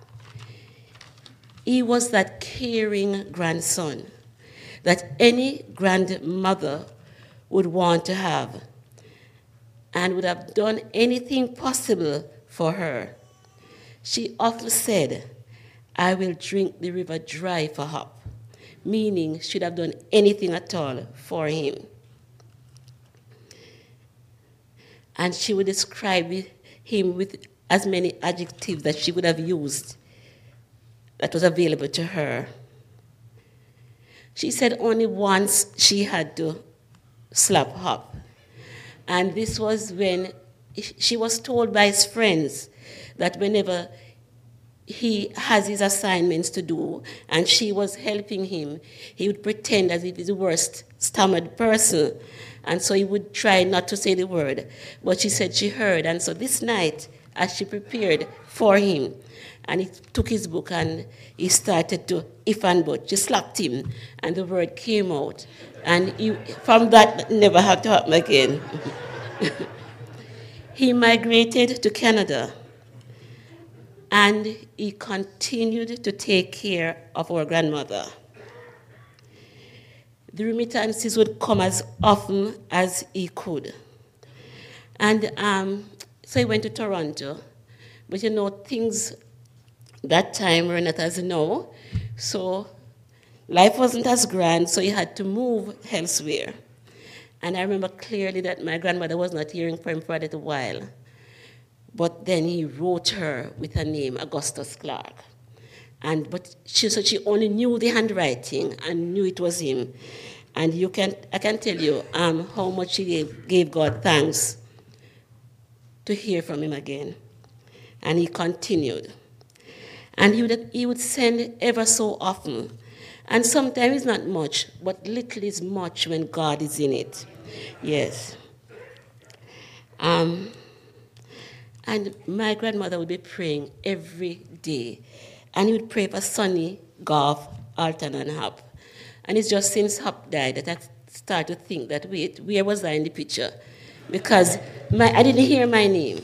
He was that caring grandson that any grandmother would want to have and would have done anything possible for her. She often said, "I will drink the river dry for Hop," meaning she'd have done anything at all for him. And she would describe him with as many adjectives that she would have used that was available to her. She said only once she had to slap Hop. And this was when she was told by his friends that whenever he has his assignments to do, and she was helping him, he would pretend as if he's the worst stammered person, and so he would try not to say the word. But she said she heard, and so this night, as she prepared for him, and he took his book and he started to if and but, she slapped him, and the word came out, and he, from that, never had to happen again. He migrated to Canada, and he continued to take care of our grandmother. The remittances would come as often as he could. And um, so he went to Toronto. But you know, things that time were not as now. So life wasn't as grand, so he had to move elsewhere. And I remember clearly that my grandmother was not hearing from him for a little while. but then he wrote her with her name, Augustus Clark. And but she said she only knew the handwriting and knew it was him. And you can I can tell you um, how much she gave, gave God thanks to hear from him again. And he continued. And he would, he would send ever so often. And sometimes it's not much, but little is much when God is in it. Yes. Um, and my grandmother would be praying every day. And he would pray for Sonny, Golf, Alton, and Hop. And it's just since Hop died that I started to think that, wait, where was I in the picture? Because my, I didn't hear my name.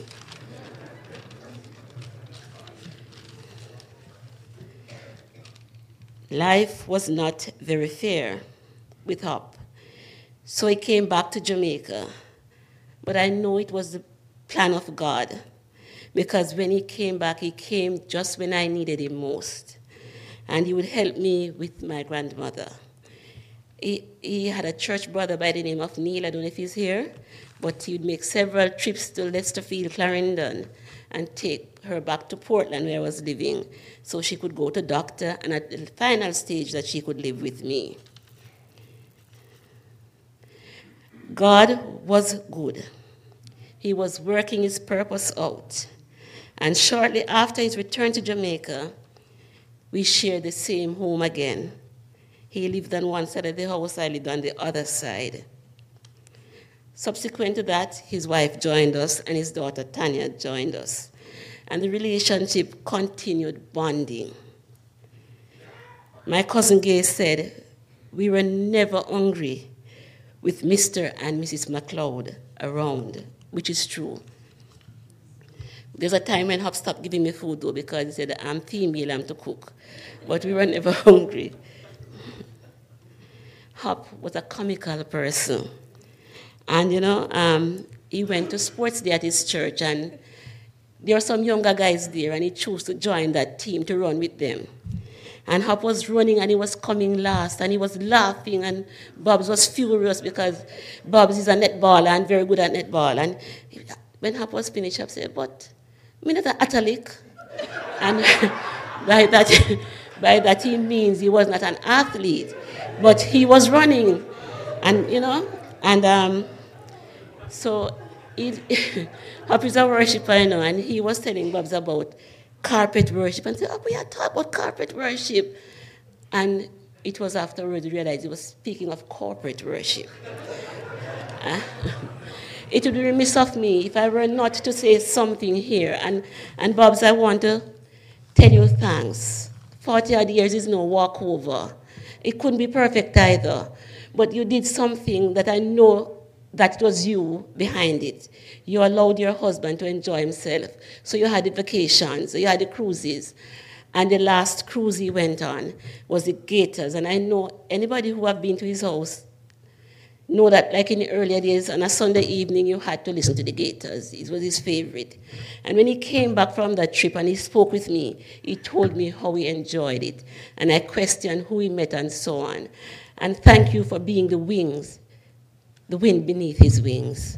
Life was not very fair with Hop. So he came back to Jamaica. But I know it was the plan of God. Because when he came back, he came just when I needed him most. And he would help me with my grandmother. He, he had a church brother by the name of Neil. I don't know if he's here. But he would make several trips to Lesterfield, Clarendon, and take her back to Portland where I was living so she could go to doctor and at the final stage that she could live with me. God was good. He was working his purpose out. And shortly after his return to Jamaica, we shared the same home again. He lived on one side of the house, I lived on the other side. Subsequent to that, his wife joined us and his daughter Tanya joined us. And the relationship continued bonding. My cousin Gay said, we were never hungry with Mister and Missus McLeod around, which is true. There's a time when Hop stopped giving me food, though, because he said, I'm female, I'm to cook. But we were never hungry. Hop was a comical person. And, you know, um, he went to sports day at his church, and there were some younger guys there, and he chose to join that team to run with them. And Hop was running, and he was coming last, and he was laughing, and Bobs was furious because Bobs is a netballer and very good at netball. And when Hop was finished, Hop said, but I'm not an athlete. And by that, by that he means he was not an athlete, but he was running. And, you know, and um, so he, Hop is a worshiper, you know, and he was telling Bobs about carpet worship, and said, oh, we are talking about carpet worship. And it was afterwards we realized he was speaking of corporate worship. uh, it would be remiss of me if I were not to say something here. And, and Bobs, I want to tell you thanks. forty-odd years is no walkover. It couldn't be perfect either. But you did something that I know that it was you behind it. You allowed your husband to enjoy himself. So you had the vacations, you had the cruises. And the last cruise he went on was the Gators. And I know anybody who have been to his house know that, like in the earlier days, on a Sunday evening, you had to listen to the Gators. It was his favorite. And when he came back from that trip and he spoke with me, he told me how he enjoyed it. And I questioned who he met and so on. And thank you for being the wings, the wind beneath his wings.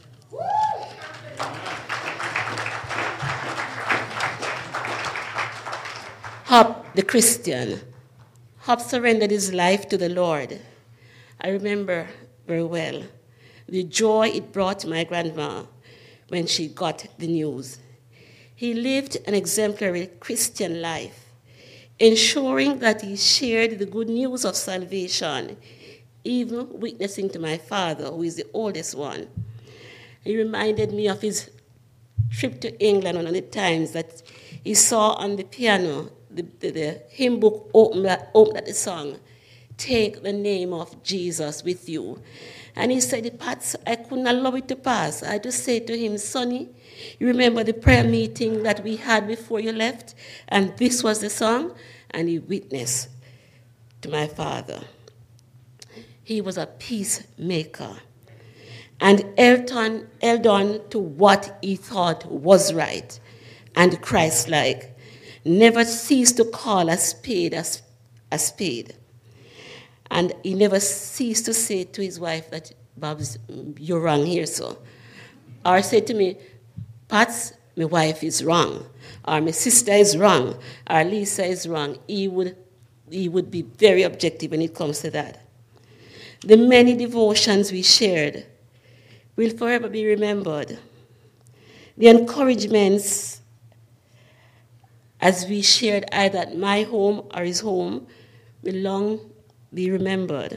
Hop, the Christian. Hop surrendered his life to the Lord. I remember very well the joy it brought to my grandma when she got the news. He lived an exemplary Christian life, ensuring that he shared the good news of salvation, even witnessing to my father, who is the oldest one. He reminded me of his trip to England one of the times that he saw on the piano the, the, the hymn book open at the song, Take the Name of Jesus with You. And he said, Pat, I couldn't allow it to pass. I just said to him, Sonny, you remember the prayer meeting that we had before you left? And this was the song? And he witnessed to my father. He was a peacemaker and held on, held on to what he thought was right and Christ-like. Never ceased to call a spade a, a spade. And he never ceased to say to his wife that, Babs, you're wrong here, so. Or said to me, Pats, my wife is wrong, or my sister is wrong, or Lisa is wrong. He would, he would be very objective when it comes to that. The many devotions we shared will forever be remembered. The encouragements as we shared either at my home or his home will long be remembered.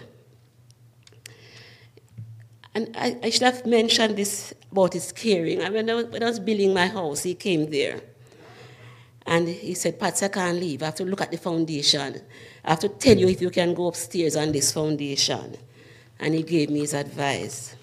And I, I should have mentioned this about his caring. I mean, when I was building my house, he came there. And he said, Patsy, I can't leave. I have to look at the foundation. I have to tell you if you can go upstairs on this foundation. And he gave me his advice.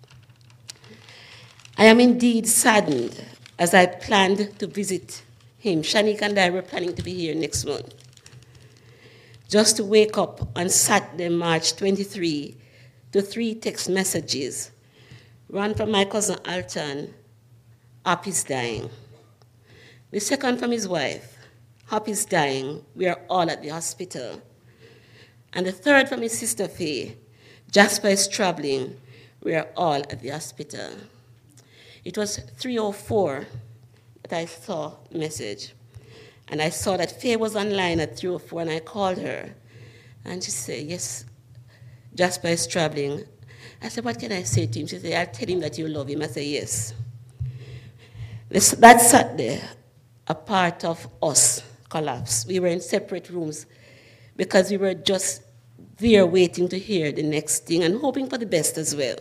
I am indeed saddened as I planned to visit him. Shanique and I were planning to be here next month. Just to wake up on Saturday, March twenty-third, to three text messages. One from my cousin Alton, Hop is dying. The second from his wife, Hop is dying, we are all at the hospital. And the third from his sister Faye, Jasper is traveling, we are all at the hospital. It was three oh four that I saw the message. And I saw that Faye was online at three oh four, and I called her. And she said, yes, Jasper is traveling. I said, what can I say to him? She said, I'll tell him that you love him. I said, yes. This, that Saturday, a part of us collapsed. We were in separate rooms because we were just there waiting to hear the next thing and hoping for the best as well.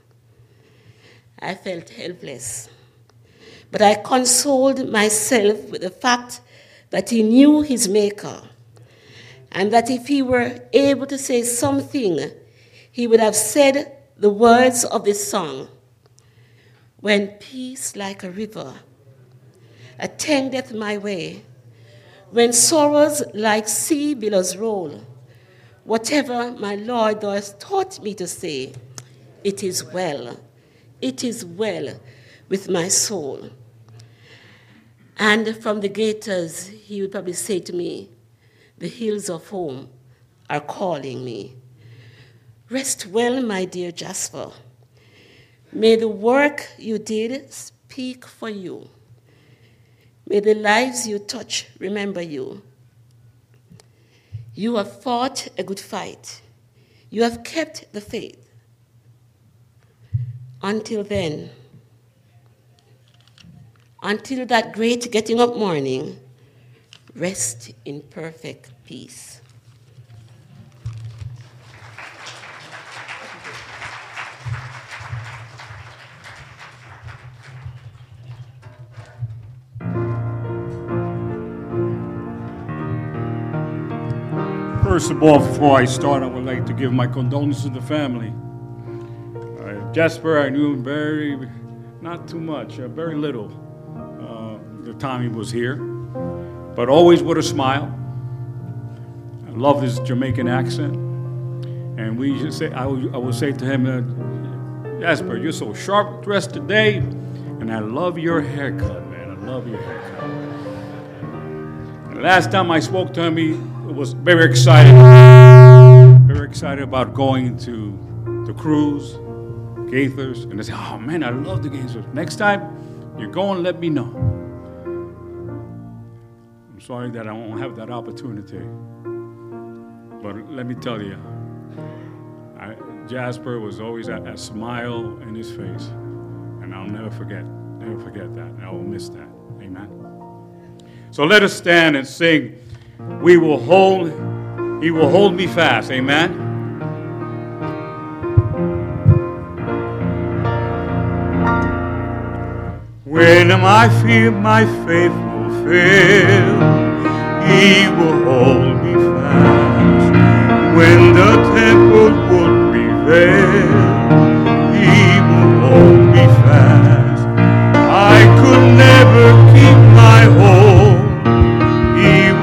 I felt helpless. But I consoled myself with the fact that he knew his maker, and that if he were able to say something, he would have said the words of this song. When peace like a river attendeth my way, when sorrows like sea billows roll, whatever my Lord thou hast taught me to say, it is well, it is well with my soul. And from the Gators, he would probably say to me, the hills of home are calling me. Rest well, my dear Jasper. May the work you did speak for you. May the lives you touch remember you. You have fought a good fight. You have kept the faith. Until then, until that great getting up morning, rest in perfect peace. First of all, before I start, I would like to give my condolences to the family. Uh, Jasper, I knew him very, not too much, uh, very little. The time he was here, but always with a smile. I love his Jamaican accent, and we just say, I would, I would say to him, uh, Jasper, you're so sharp dressed today, and I love your haircut, man. I love your haircut. And the last time I spoke to him, he was very excited, very excited about going to the cruise, Gaithers, and I said, oh man, I love the Gaithers. Next time you're going, let me know. Sorry that I won't have that opportunity. But let me tell you, I, Jasper was always a, a smile in his face. And I'll never forget, never forget that. And I will miss that. Amen. So let us stand and sing, We Will Hold, He Will Hold Me Fast. Amen. When I feel my faith will fail, He will hold me fast. When the temple would prevail, He will hold me fast. I could never keep my hold. He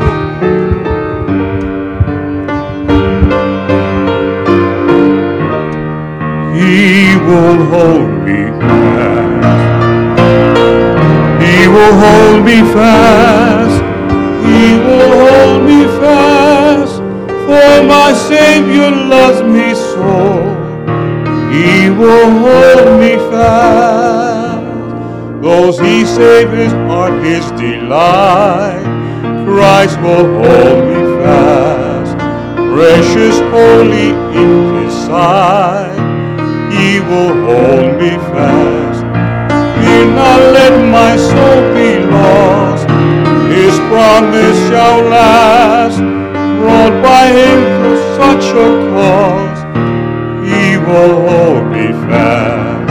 will, He will hold me fast. He will hold me fast. He will hold me fast. For my Savior loves me so. He will hold me fast. Those He save his heart, his delight. Christ will hold me fast, precious, holy in his sight. He will hold me fast. He'll not let my soul be lost. His promise shall last. Brought by him through such a cause, he will hold me fast.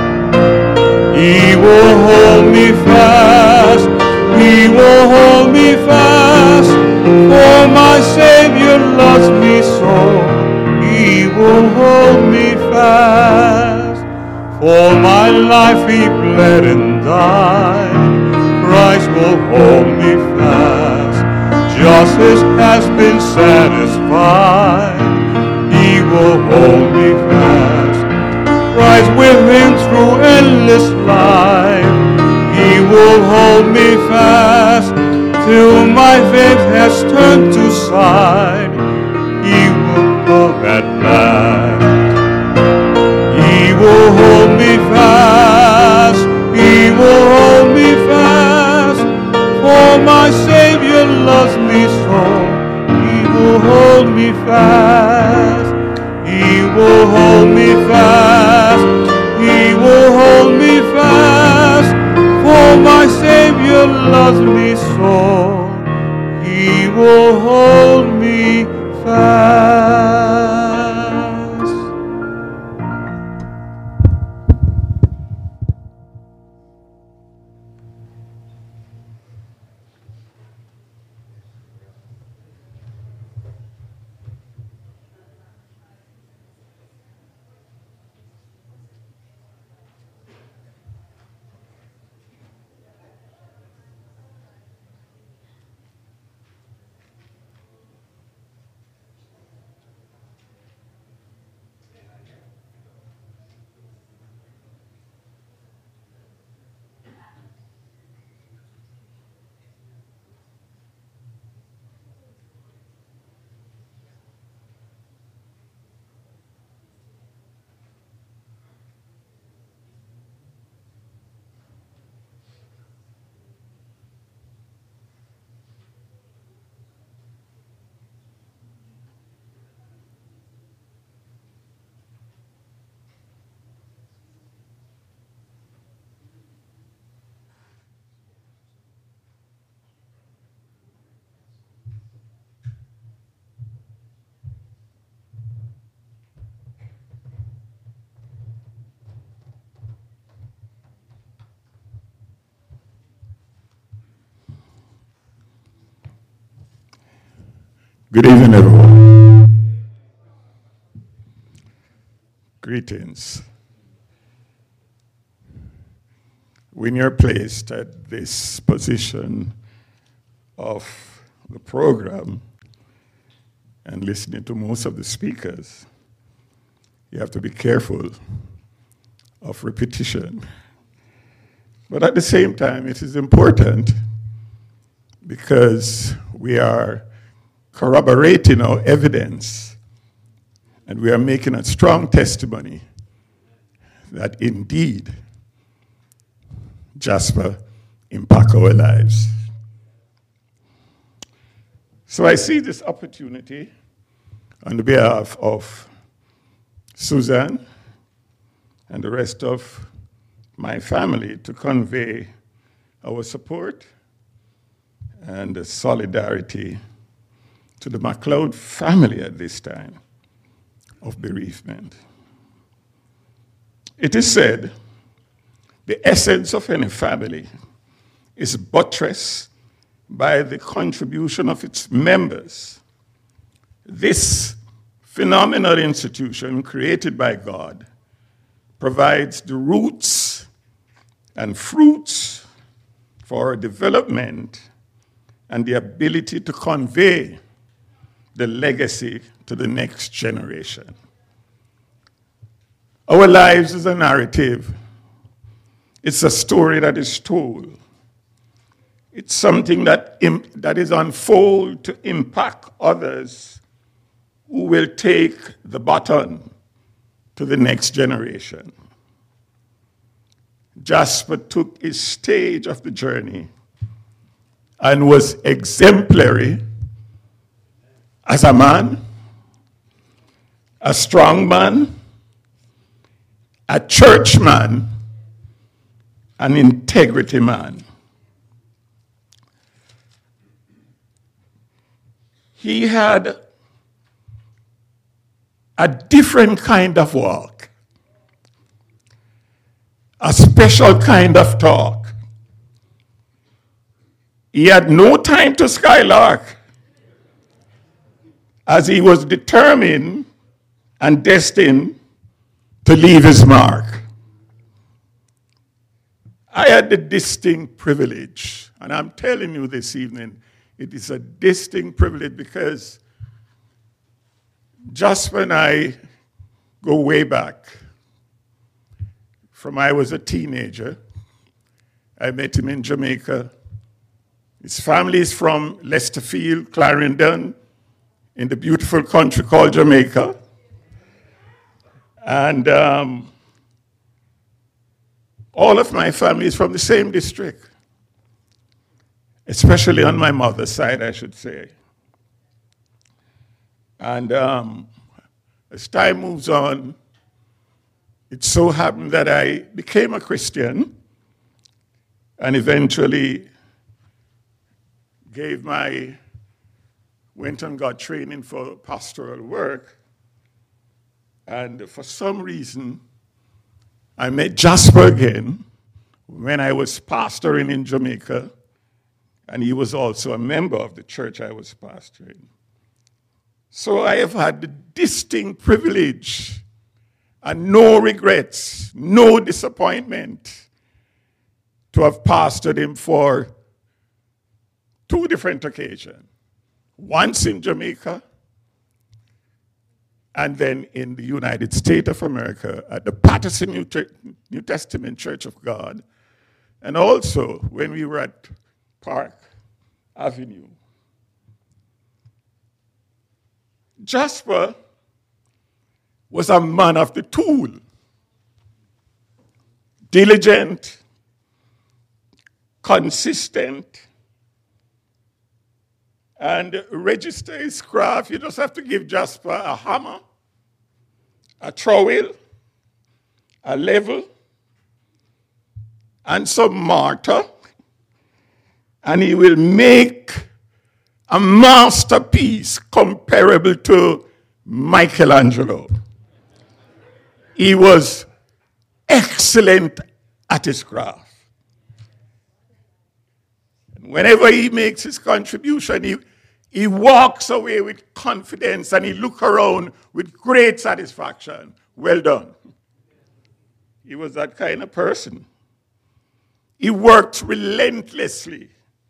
He will hold me fast. He will hold me fast. For my Savior loves me so. He will hold me fast. For my life he bled and died. Christ will hold me fast. Justice has been satisfied. He will hold me fast. Christ with him through endless life. He will hold me fast till my faith has turned to sight. He will come at last. He will hold me fast. He will hold me fast. For my Savior loves me so. He will hold me fast. He will hold me fast. He will hold me fast. For my Savior loves me so. He will hold me fast. Good evening, everyone. Greetings. When you're placed at this position of the program and listening to most of the speakers, you have to be careful of repetition. But at the same time, it is important because we are corroborating our evidence, and we are making a strong testimony that indeed Jasper impacts our lives. So I see this opportunity on behalf of Susan and the rest of my family to convey our support and solidarity to the McLeod family at this time of bereavement. It is said the essence of any family is buttressed by the contribution of its members. This phenomenal institution created by God provides the roots and fruits for our development and the ability to convey the legacy to the next generation. Our lives is a narrative. It's a story that is told. It's something that, that is unfold to impact others who will take the baton to the next generation. Jasper took his stage of the journey and was exemplary as a man, a strong man, a churchman, an integrity man. He had a different kind of walk, a special kind of talk. He had no time to skylark, as he was determined and destined to leave his mark. I had the distinct privilege, and I'm telling you this evening, it is a distinct privilege because Jasper and I go way back. From I was a teenager, I met him in Jamaica. His family is from Lesterfield, Clarendon, in the beautiful country called Jamaica. And um, all of my family is from the same district, especially on my mother's side, I should say. And um, as time moves on, it so happened that I became a Christian and eventually gave my, went and got training for pastoral work. And for some reason, I met Jasper again when I was pastoring in Jamaica, and he was also a member of the church I was pastoring. So I have had the distinct privilege and no regrets, no disappointment to have pastored him for two different occasions. Once in Jamaica, and then in the United States of America at the Patterson New, New Testament Church of God, and also when we were at Park Avenue. Jasper was a man of the tool, diligent, consistent, and register his craft. You just have to give Jasper a hammer, a trowel, a level, and some mortar, and he will make a masterpiece comparable to Michelangelo. He was excellent at his craft. And whenever he makes his contribution, he, he walks away with confidence and he looks around with great satisfaction. Well done. He was that kind of person. He worked relentlessly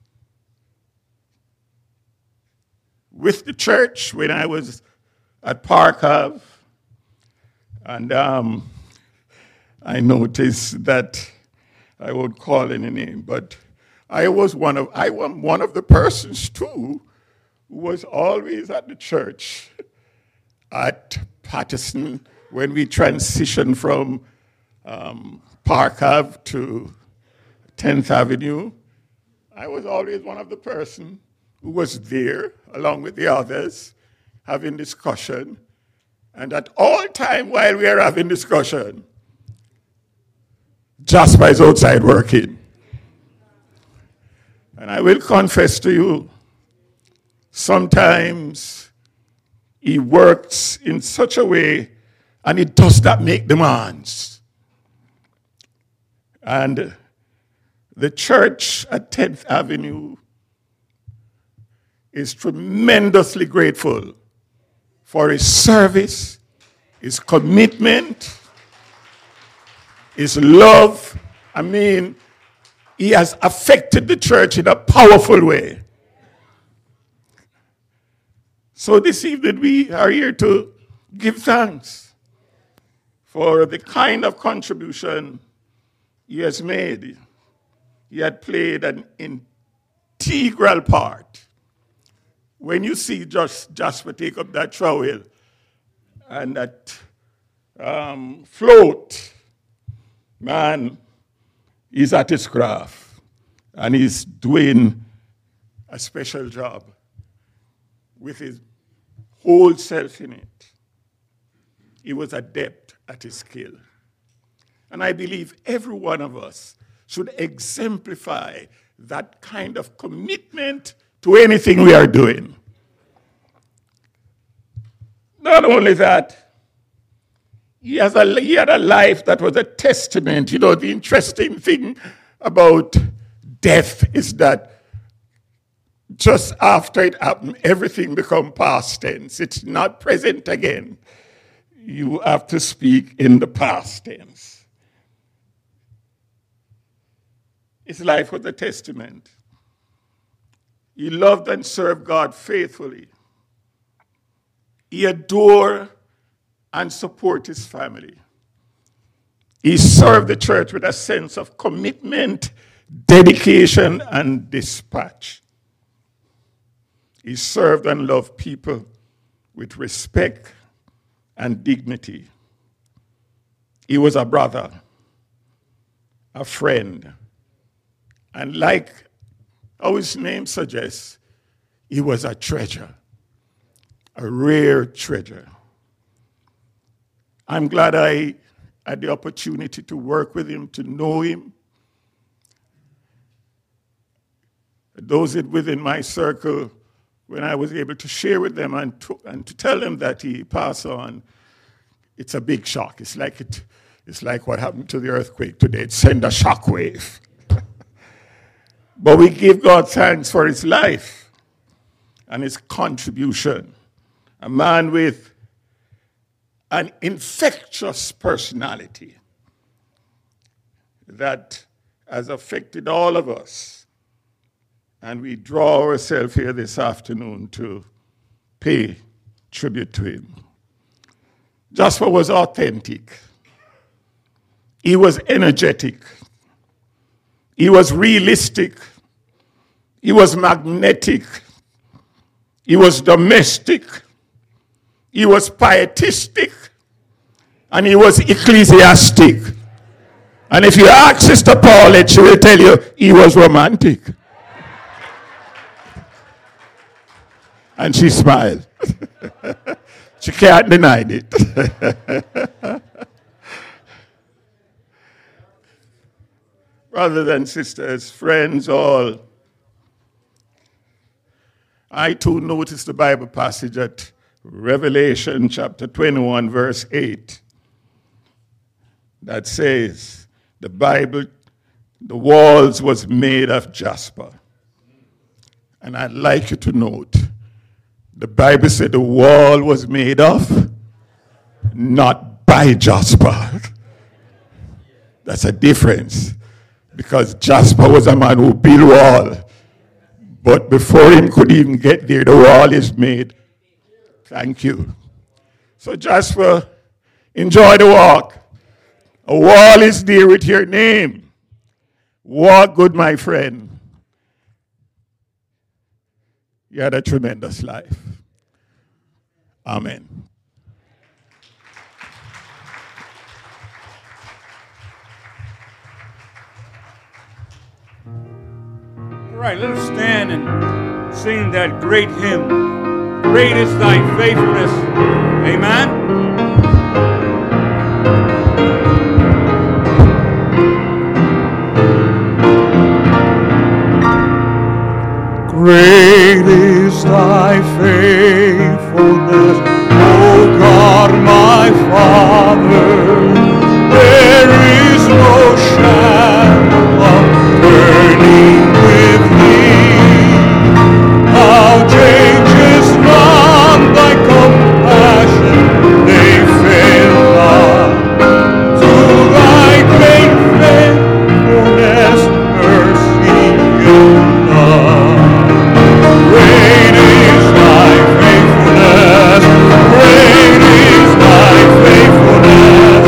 with the church when I was at Park Ave. And um, I noticed that I won't call any name, but I was one of I was one of the persons too who was always at the church at Patterson when we transitioned from um, Park Ave to tenth Avenue. I was always one of the persons who was there along with the others having discussion. And at all time while we are having discussion, Jasper is outside working. And I will confess to you, sometimes he works in such a way and he does not make demands. And the church at tenth Avenue is tremendously grateful for his service, his commitment, his love. I mean, he has affected the church in a powerful way. So this evening we are here to give thanks for the kind of contribution he has made. He had played an integral part. When you see just Jasper take up that trowel and that um, float, man, He's at his craft, and he's doing a special job with his whole self in it. He was adept at his skill. And I believe every one of us should exemplify that kind of commitment to anything we are doing. Not only that, he, has a, he had a life that was a testament. You know, the interesting thing about death is that just after it happened, everything becomes past tense. It's not present again. You have to speak in the past tense. His life was a testament. He loved and served God faithfully. He adored and supported his family. He served the church with a sense of commitment, dedication, and dispatch. He served and loved people with respect and dignity. He was a brother, a friend, and like how his name suggests, he was a treasure, a rare treasure. I'm glad I had the opportunity to work with him, to know him. Those within my circle, when I was able to share with them and to, and to tell them that he passed on, it's a big shock. It's like it, it's like what happened to the earthquake today. It sent a shockwave. But we give God thanks for his life and his contribution. A man with an infectious personality that has affected all of us. And we draw ourselves here this afternoon to pay tribute to him. Jasper was authentic. He was energetic. He was realistic. He was magnetic. He was domestic. He was pietistic. And he was ecclesiastic. And if you ask Sister Paulette, she will tell you he was romantic. And she smiled. She can't deny it. Brothers and sisters, friends, all, I too noticed the Bible passage at Revelation chapter twenty-one, verse eight, that says, the Bible, the walls was made of jasper. And I'd like you to note, the Bible said the wall was made of, not by jasper. That's a difference. Because Jasper was a man who built a wall. But before him could even get there, the wall is made. Thank you. So Jasper, enjoy the walk. A wall is there with your name. Walk good, my friend. You had a tremendous life. Amen. All right, let us stand and sing that great hymn. Great is thy faithfulness. Amen. Great is thy faithfulness, O God my Father. There is no shadow of turning with thee. Thou changest not thy compassion, they fail not. To thy great faithfulness, mercy and love. Great is thy faithfulness, great is thy faithfulness.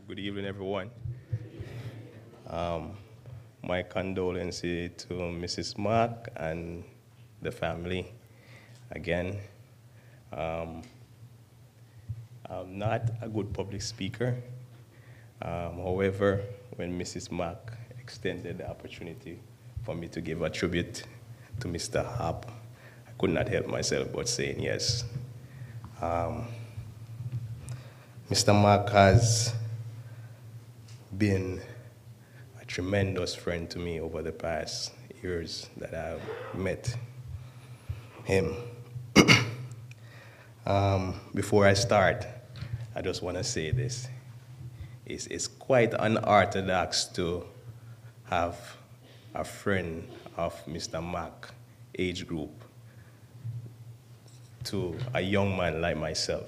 Good evening, everyone. Um, my condolences to Missus Mark and the family. Again, um, I'm not a good public speaker. Um, however, when Missus Mark extended the opportunity for me to give a tribute to Mister Hop, I could not help myself but saying yes. Um, Mister Mark has been a tremendous friend to me over the past years that I've met him. um, before I start, I just want to say this. It's, it's quite unorthodox to have a friend of Mister Mark age group to a young man like myself.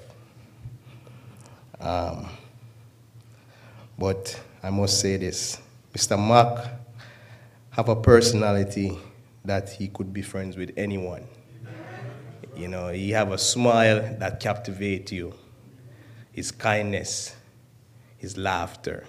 Um, but I must say this, Mister Mark have a personality that he could be friends with anyone. You know, he have a smile that captivates you, his kindness, his laughter.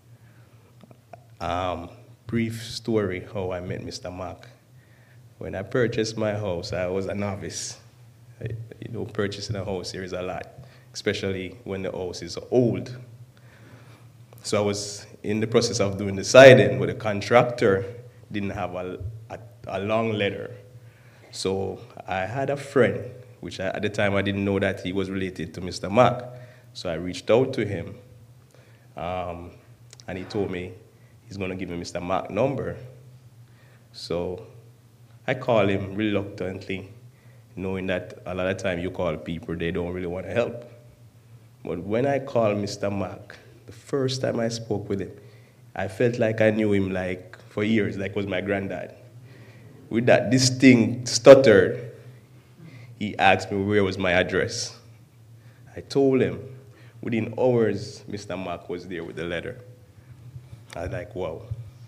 Um, brief story how I met Mister Mark. When I purchased my house, I was a novice. You know, purchasing a house here is a lot, especially when the house is old. So I was in the process of doing the siding, but the contractor didn't have a, a, a long letter. So I had a friend, which I, at the time I didn't know that he was related to Mister Mark. So I reached out to him, um, and he told me he's going to give me Mister Mark's number. So I called him reluctantly, knowing that a lot of time you call people, they don't really want to help. But when I called Mister Mark, the first time I spoke with him, I felt like I knew him like for years, like it was my granddad. With that distinct stutter, he asked me where was my address. I told him. Within hours, Mister Mark was there with the letter. I was like, wow.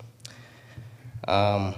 Um,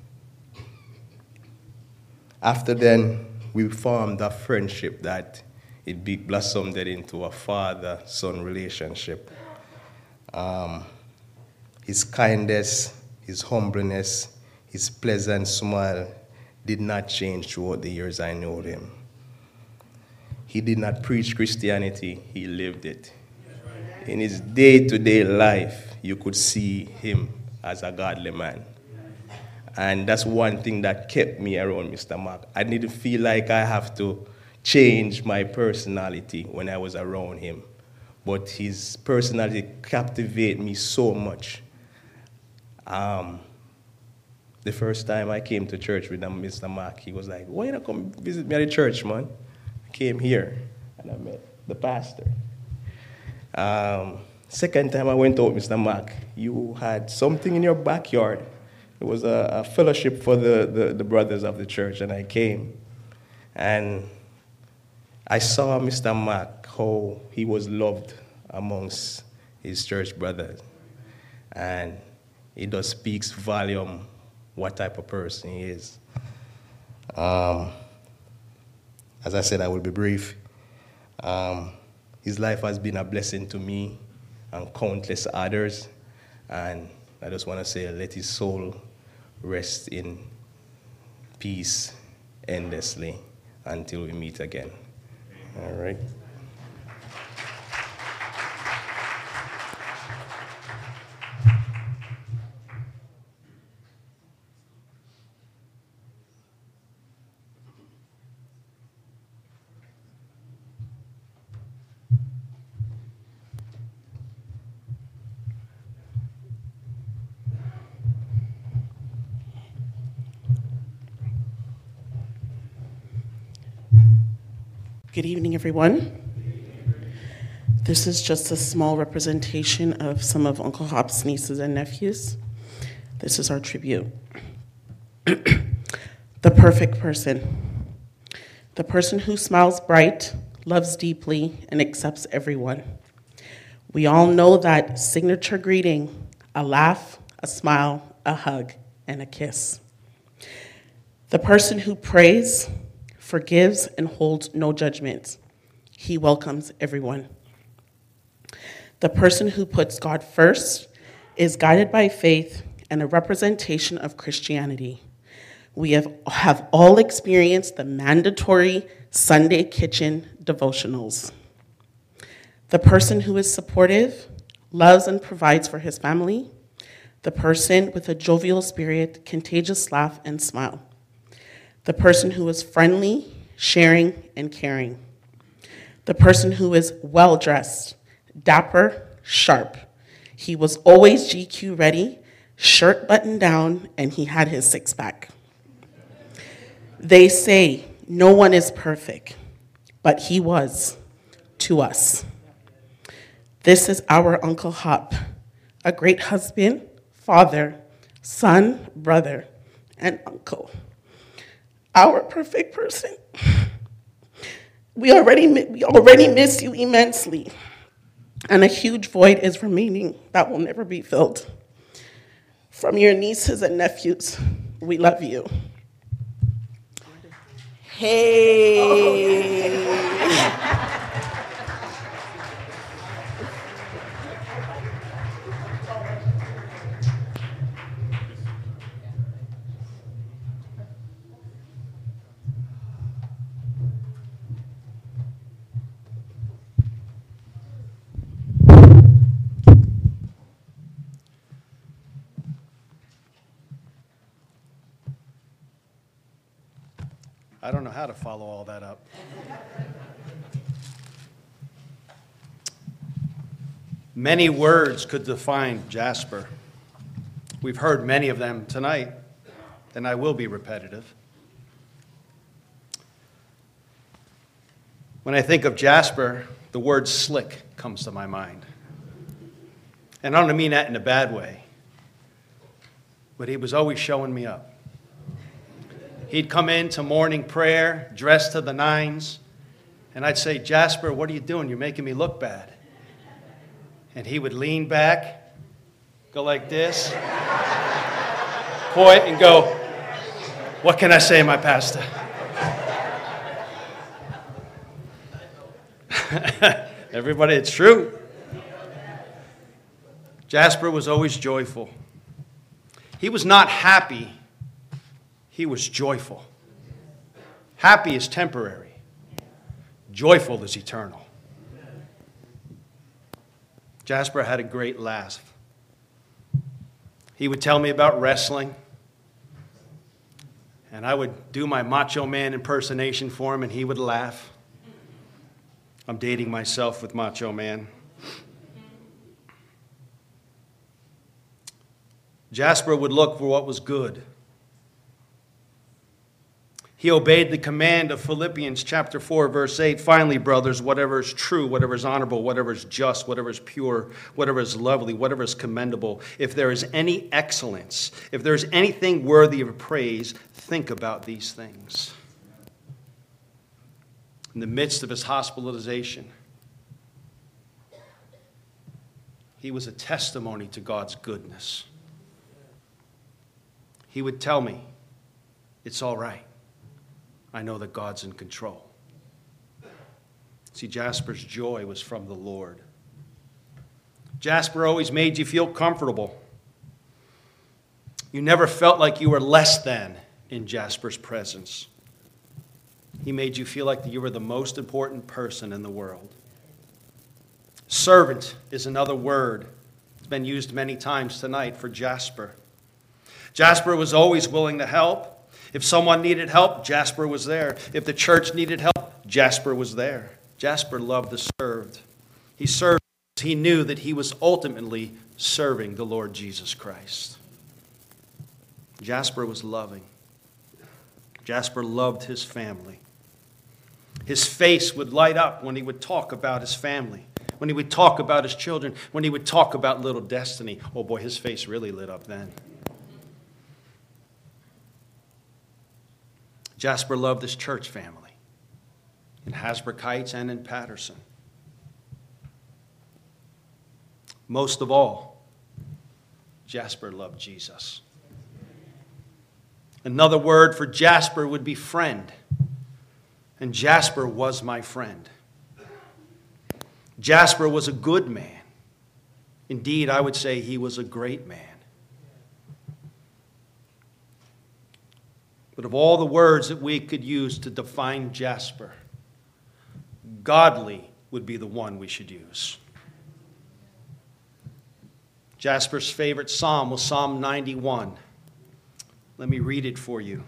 after then, we formed a friendship that it be blossomed into a father-son relationship. Um, his kindness, his humbleness, his pleasant smile did not change throughout the years I knew him. He did not preach Christianity, he lived it. In his day-to-day life, you could see him as a godly man. And that's one thing that kept me around Mister Mark. I didn't feel like I have to change my personality when I was around him. But his personality captivated me so much. Um, the first time I came to church with Mister Mark, he was like, why you not come visit me at the church, man? I came here, and I met the pastor. Um, second time I went out, Mister Mark, you had something in your backyard. It was a, a fellowship for the, the, the brothers of the church, and I came. And I saw Mister Mark, how he was loved amongst his church brothers. And it just speaks volume what type of person he is. Um, as I said, I will be brief. Um, his life has been a blessing to me and countless others. And I just want to say, let his soul rest in peace endlessly until we meet again. All right. Good evening, everyone. This is just a small representation of some of Uncle Hop's nieces and nephews. This is our tribute. The perfect person. The person who smiles bright, loves deeply, and accepts everyone. We all know that signature greeting, a laugh, a smile, a hug, and a kiss. The person who prays, forgives, and holds no judgment. He welcomes everyone. The person who puts God first is guided by faith and a representation of Christianity. We have, have all experienced the mandatory Sunday kitchen devotionals. The person who is supportive, loves and provides for his family. The person with a jovial spirit, contagious laugh and smile. The person who is friendly, sharing, and caring. The person who is well-dressed, dapper, sharp. He was always G Q ready, shirt buttoned down, and he had his six-pack. They say no one is perfect, but he was to us. This is our Uncle Hop, a great husband, father, son, brother, and uncle. Our perfect person. We already, we already miss you immensely, and a huge void is remaining that will never be filled. From your nieces and nephews, we love you. Hey. I don't know how to follow all that up. Many words could define Jasper. We've heard many of them tonight, and I will be repetitive. When I think of Jasper, the word slick comes to my mind. And I don't mean that in a bad way, but he was always showing me up. He'd come into morning prayer, dressed to the nines, and I'd say, Jasper, what are you doing? You're making me look bad. And he would lean back, go like this, point and go, what can I say, my pastor? Everybody, it's true. Jasper was always joyful. He was not happy. He was joyful. Happy is temporary. Joyful is eternal. Jasper had a great laugh. He would tell me about wrestling, and I would do my Macho Man impersonation for him, and he would laugh. I'm dating myself with Macho Man. Jasper would look for what was good. He obeyed the command of Philippians chapter four, verse eight. Finally, brothers, whatever is true, whatever is honorable, whatever is just, whatever is pure, whatever is lovely, whatever is commendable, if there is any excellence, if there is anything worthy of praise, think about these things. In the midst of his hospitalization, he was a testimony to God's goodness. He would tell me, it's all right. I know that God's in control. See, Jasper's joy was from the Lord. Jasper always made you feel comfortable. You never felt like you were less than in Jasper's presence. He made you feel like you were the most important person in the world. Servant is another word. It's been used many times tonight for Jasper. Jasper was always willing to help. If someone needed help, Jasper was there. If the church needed help, Jasper was there. Jasper loved the served. He served because he knew that he was ultimately serving the Lord Jesus Christ. Jasper was loving. Jasper loved his family. His face would light up when he would talk about his family, when he would talk about his children, when he would talk about little Destiny. Oh boy, his face really lit up then. Jasper loved his church family in Hasbrook Heights and in Patterson. Most of all, Jasper loved Jesus. Another word for Jasper would be friend. And Jasper was my friend. Jasper was a good man. Indeed, I would say he was a great man. But of all the words that we could use to define Jasper, godly would be the one we should use. Jasper's favorite psalm was Psalm ninety-one. Let me read it for you.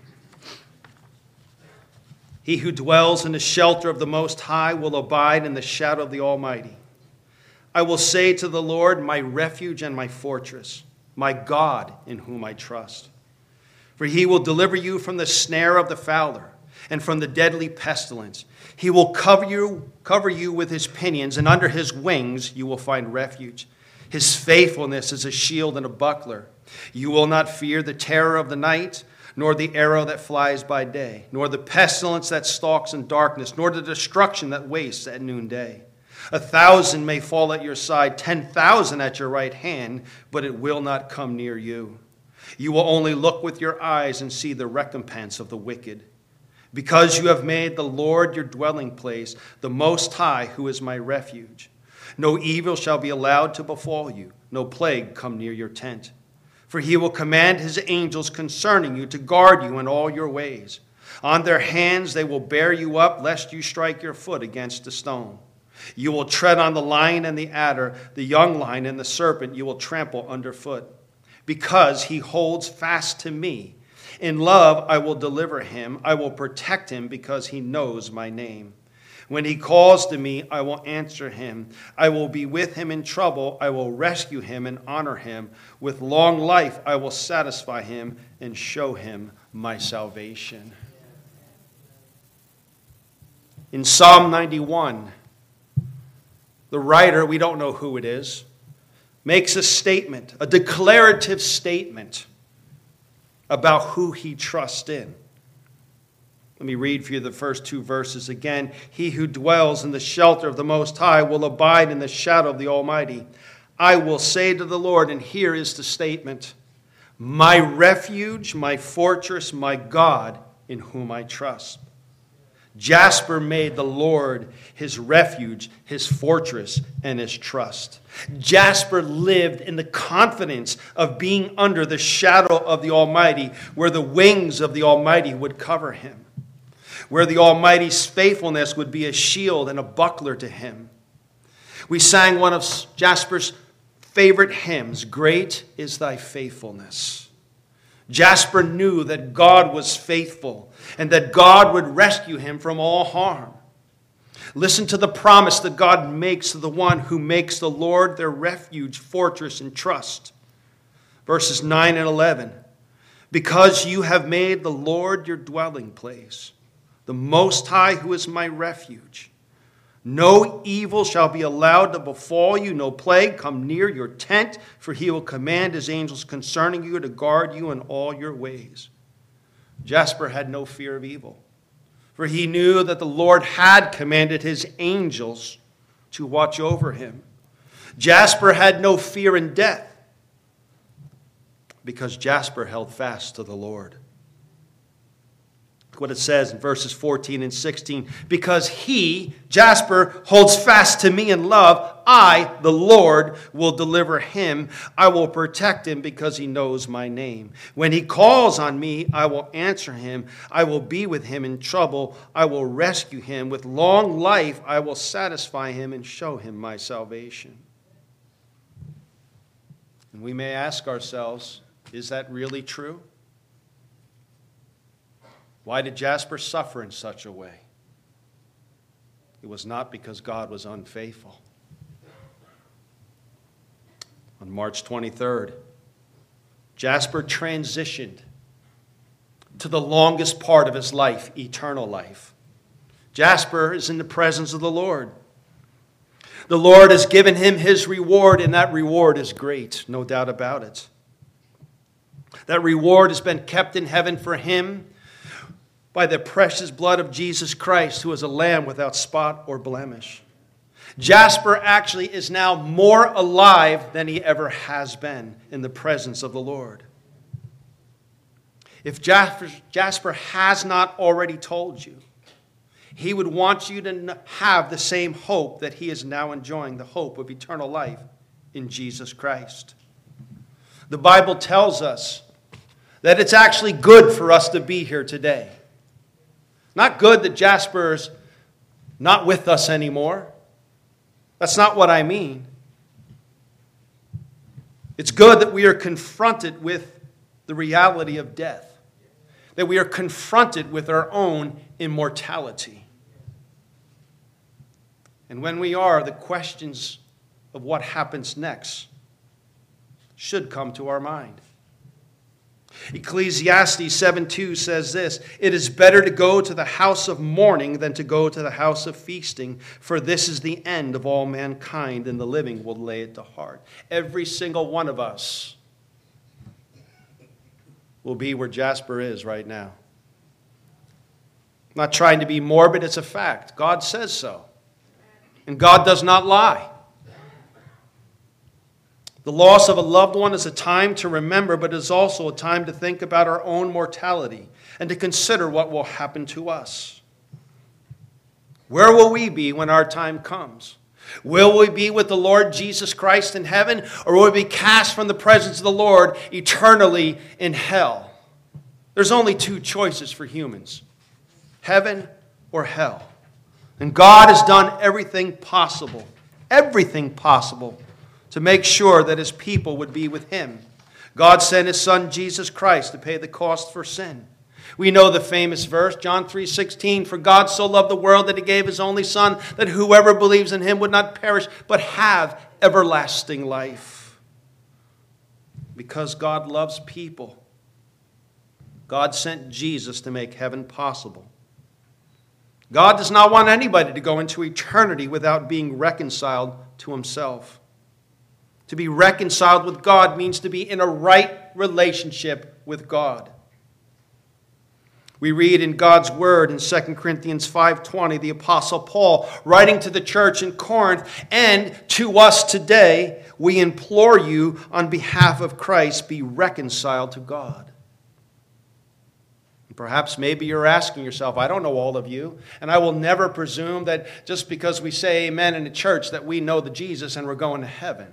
He who dwells in the shelter of the Most High will abide in the shadow of the Almighty. I will say to the Lord, my refuge and my fortress, my God in whom I trust. For he will deliver you from the snare of the fowler and from the deadly pestilence. He will cover you, cover you with his pinions, and under his wings you will find refuge. His faithfulness is a shield and a buckler. You will not fear the terror of the night, nor the arrow that flies by day, nor the pestilence that stalks in darkness, nor the destruction that wastes at noonday. A thousand may fall at your side, ten thousand at your right hand, but it will not come near you. You will only look with your eyes and see the recompense of the wicked. Because you have made the Lord your dwelling place, the Most High, who is my refuge. No evil shall be allowed to befall you, no plague come near your tent. For he will command his angels concerning you to guard you in all your ways. On their hands they will bear you up, lest you strike your foot against a stone. You will tread on the lion and the adder, the young lion and the serpent you will trample underfoot. Because he holds fast to me. In love I will deliver him. I will protect him because he knows my name. When he calls to me, I will answer him. I will be with him in trouble. I will rescue him and honor him. With long life I will satisfy him and show him my salvation. In Psalm ninety-one, the writer, we don't know who it is, makes a statement, a declarative statement about who he trusts in. Let me read for you the first two verses again. He who dwells in the shelter of the Most High will abide in the shadow of the Almighty. I will say to the Lord, and here is the statement, my refuge, my fortress, my God, in whom I trust. Jasper made the Lord his refuge, his fortress, and his trust. Jasper lived in the confidence of being under the shadow of the Almighty, where the wings of the Almighty would cover him, where the Almighty's faithfulness would be a shield and a buckler to him. We sang one of Jasper's favorite hymns, Great is Thy Faithfulness. Jasper knew that God was faithful and that God would rescue him from all harm. Listen to the promise that God makes to the one who makes the Lord their refuge, fortress, and trust. Verses nine and eleven. Because you have made the Lord your dwelling place, the Most High who is my refuge. No evil shall be allowed to befall you, no plague come near your tent, for he will command his angels concerning you to guard you in all your ways. Jasper had no fear of evil, for he knew that the Lord had commanded his angels to watch over him. Jasper had no fear in death, because Jasper held fast to the Lord. What it says in verses fourteen and sixteen, because he, Jasper, holds fast to me in love, I, the Lord, will deliver him. I will protect him because he knows my name. When he calls on me, I will answer him. I will be with him in trouble. I will rescue him. With long life, I will satisfy him and show him my salvation. And we may ask ourselves, is that really true? Why did Jasper suffer in such a way? It was not because God was unfaithful. On March twenty-third, Jasper transitioned to the longest part of his life, eternal life. Jasper is in the presence of the Lord. The Lord has given him his reward, and that reward is great, no doubt about it. That reward has been kept in heaven for him by the precious blood of Jesus Christ, who is a lamb without spot or blemish. Jasper actually is now more alive than he ever has been in the presence of the Lord. If Jasper, Jasper has not already told you, he would want you to have the same hope that he is now enjoying, the hope of eternal life in Jesus Christ. The Bible tells us that it's actually good for us to be here today. Not good that Jasper's not with us anymore. That's not what I mean. It's good that we are confronted with the reality of death, that we are confronted with our own immortality. And when we are, the questions of what happens next should come to our mind. Ecclesiastes seven two says this, "It is better to go to the house of mourning than to go to the house of feasting, for this is the end of all mankind, and the living will lay it to heart." Every single one of us will be where Jasper is right now. I'm not trying to be morbid, it's a fact. God says so. And God does not lie. The loss of a loved one is a time to remember, but it is also a time to think about our own mortality and to consider what will happen to us. Where will we be when our time comes? Will we be with the Lord Jesus Christ in heaven, or will we be cast from the presence of the Lord eternally in hell? There's only two choices for humans, heaven or hell. And God has done everything possible, everything possible, to make sure that his people would be with him. God sent his son Jesus Christ to pay the cost for sin. We know the famous verse, John three sixteen, "For God so loved the world that he gave his only Son, that whoever believes in him would not perish, but have everlasting life." Because God loves people, God sent Jesus to make heaven possible. God does not want anybody to go into eternity without being reconciled to himself. To be reconciled with God means to be in a right relationship with God. We read in God's word in Second Corinthians five twenty, the Apostle Paul writing to the church in Corinth, "And to us today, we implore you on behalf of Christ, be reconciled to God." And perhaps maybe you're asking yourself, I don't know all of you, and I will never presume that just because we say amen in the church that we know the Jesus and we're going to heaven.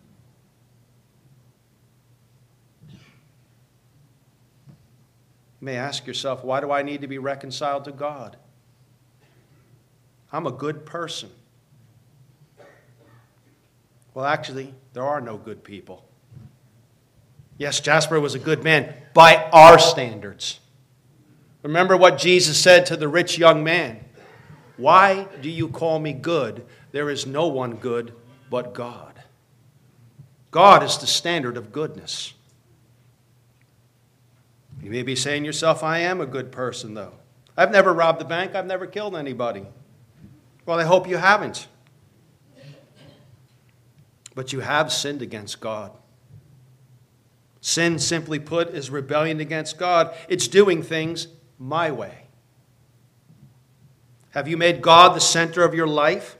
You may ask yourself, why do I need to be reconciled to God? I'm a good person. Well, actually, there are no good people. Yes, Jasper was a good man by our standards. Remember what Jesus said to the rich young man. "Why do you call me good? There is no one good but God." God is the standard of goodness. You may be saying to yourself, I am a good person, though. I've never robbed a bank. I've never killed anybody. Well, I hope you haven't. But you have sinned against God. Sin, simply put, is rebellion against God. It's doing things my way. Have you made God the center of your life?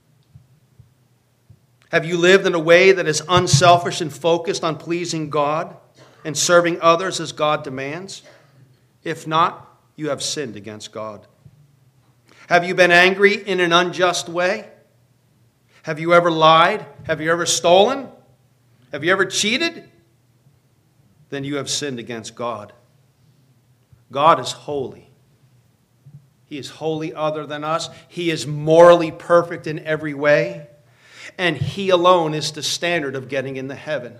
Have you lived in a way that is unselfish and focused on pleasing God and serving others as God demands? If not, you have sinned against God. Have you been angry in an unjust way? Have you ever lied? Have you ever stolen? Have you ever cheated? Then you have sinned against God. God is holy. He is wholly other than us. He is morally perfect in every way. And He alone is the standard of getting into heaven.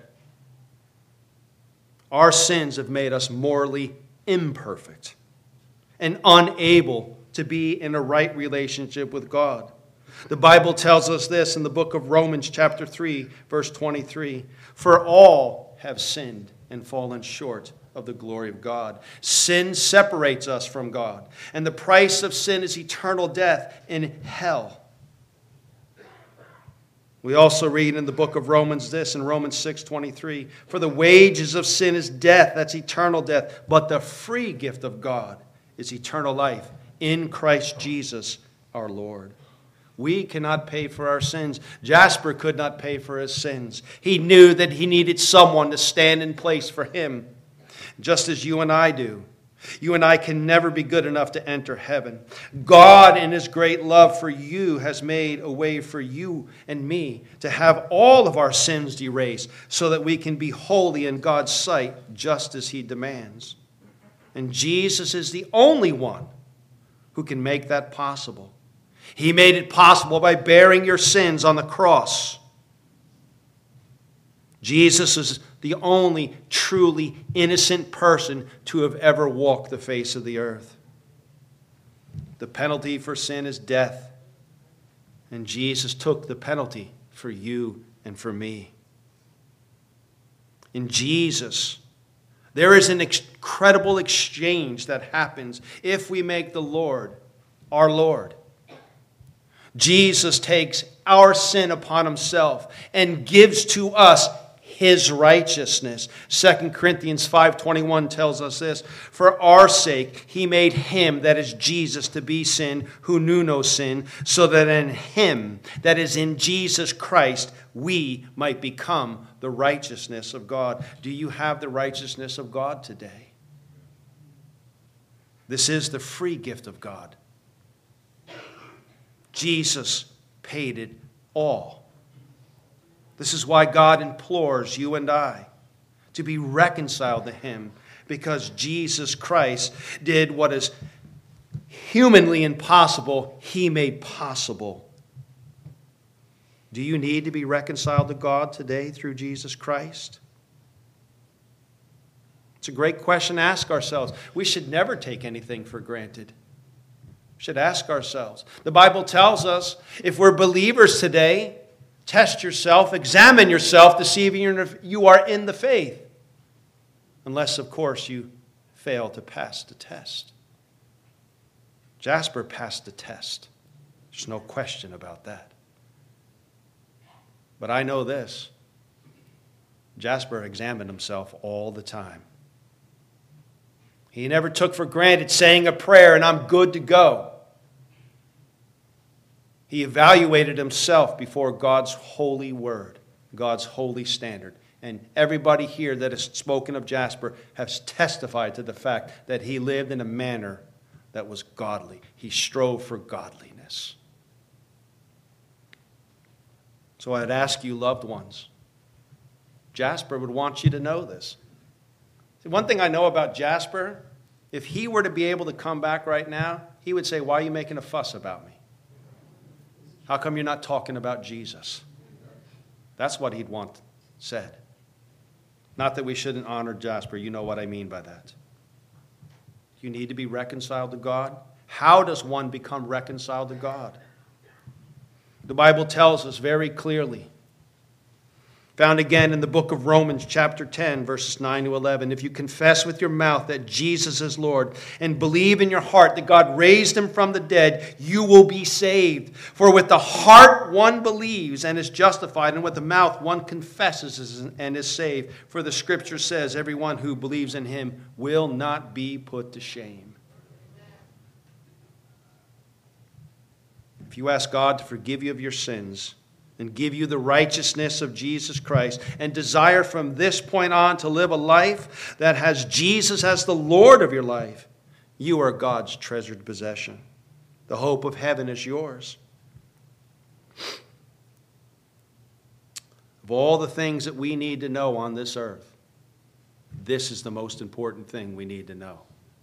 Our sins have made us morally imperfect and unable to be in a right relationship with God. The Bible tells us this in the book of Romans chapter three, verse twenty-three. "For all have sinned and fallen short of the glory of God." Sin separates us from God, and the price of sin is eternal death in hell. We also read in the book of Romans this, in Romans six twenty-three, "For the wages of sin is death," that's eternal death, "but the free gift of God is eternal life in Christ Jesus our Lord." We cannot pay for our sins. Jasper could not pay for his sins. He knew that he needed someone to stand in place for him, just as you and I do. You and I can never be good enough to enter heaven. God, in his great love for you, has made a way for you and me to have all of our sins erased so that we can be holy in God's sight just as he demands. And Jesus is the only one who can make that possible. He made it possible by bearing your sins on the cross. Jesus is the only truly innocent person to have ever walked the face of the earth. The penalty for sin is death, and Jesus took the penalty for you and for me. In Jesus, there is an incredible exchange that happens if we make the Lord our Lord. Jesus takes our sin upon himself and gives to us his righteousness. Second Corinthians five twenty-one tells us this: for our sake he made him, that is Jesus, to be sin who knew no sin, so that in him, that is in Jesus Christ, we might become the righteousness of God. Do you have the righteousness of God today? This is the free gift of God. Jesus paid it all. This is why God implores you and I to be reconciled to him, because Jesus Christ did what is humanly impossible, he made possible. Do you need to be reconciled to God today through Jesus Christ? It's a great question to ask ourselves. We should never take anything for granted. We should ask ourselves. The Bible tells us if we're believers today, test yourself, examine yourself to see if you are in the faith. Unless, of course, you fail to pass the test. Jasper passed the test. There's no question about that. But I know this: Jasper examined himself all the time. He never took for granted saying a prayer and I'm good to go. He evaluated himself before God's holy word, God's holy standard. And everybody here that has spoken of Jasper has testified to the fact that he lived in a manner that was godly. He strove for godliness. So I'd ask you, loved ones, Jasper would want you to know this. See, one thing I know about Jasper, if he were to be able to come back right now, he would say, why are you making a fuss about me? How come you're not talking about Jesus? That's what he'd want said. Not that we shouldn't honor Jasper. You know what I mean by that. You need to be reconciled to God. How does one become reconciled to God? The Bible tells us very clearly, found again in the book of Romans chapter ten, verses nine to eleven. If you confess with your mouth that Jesus is Lord and believe in your heart that God raised him from the dead, you will be saved. For with the heart one believes and is justified, and with the mouth one confesses and is saved. For the scripture says, everyone who believes in him will not be put to shame. If you ask God to forgive you of your sins and give you the righteousness of Jesus Christ, and desire from this point on to live a life that has Jesus as the Lord of your life, you are God's treasured possession. The hope of heaven is yours. Of all the things that we need to know on this earth, this is the most important thing we need to know.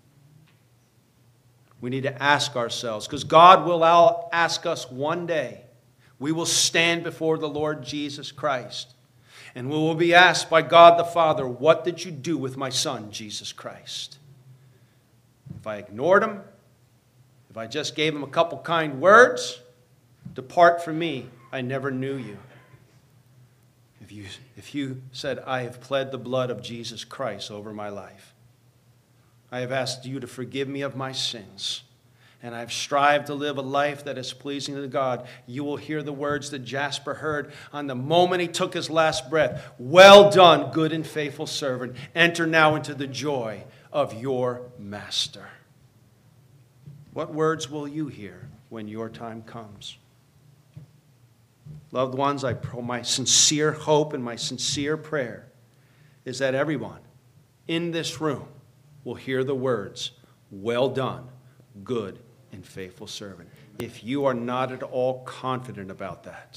We need to ask ourselves, because God will ask us one day. We will stand before the Lord Jesus Christ, and we will be asked by God the Father, what did you do with my son, Jesus Christ? If I ignored him, if I just gave him a couple kind words, depart from me, I never knew you. If you, if you said, I have pled the blood of Jesus Christ over my life, I have asked you to forgive me of my sins, and I've strived to live a life that is pleasing to God, you will hear the words that Jasper heard on the moment he took his last breath. Well done, good and faithful servant. Enter now into the joy of your master. What words will you hear when your time comes? Loved ones, I my sincere hope and my sincere prayer is that everyone in this room will hear the words, "Well done, good and faithful servant." If you are not at all confident about that,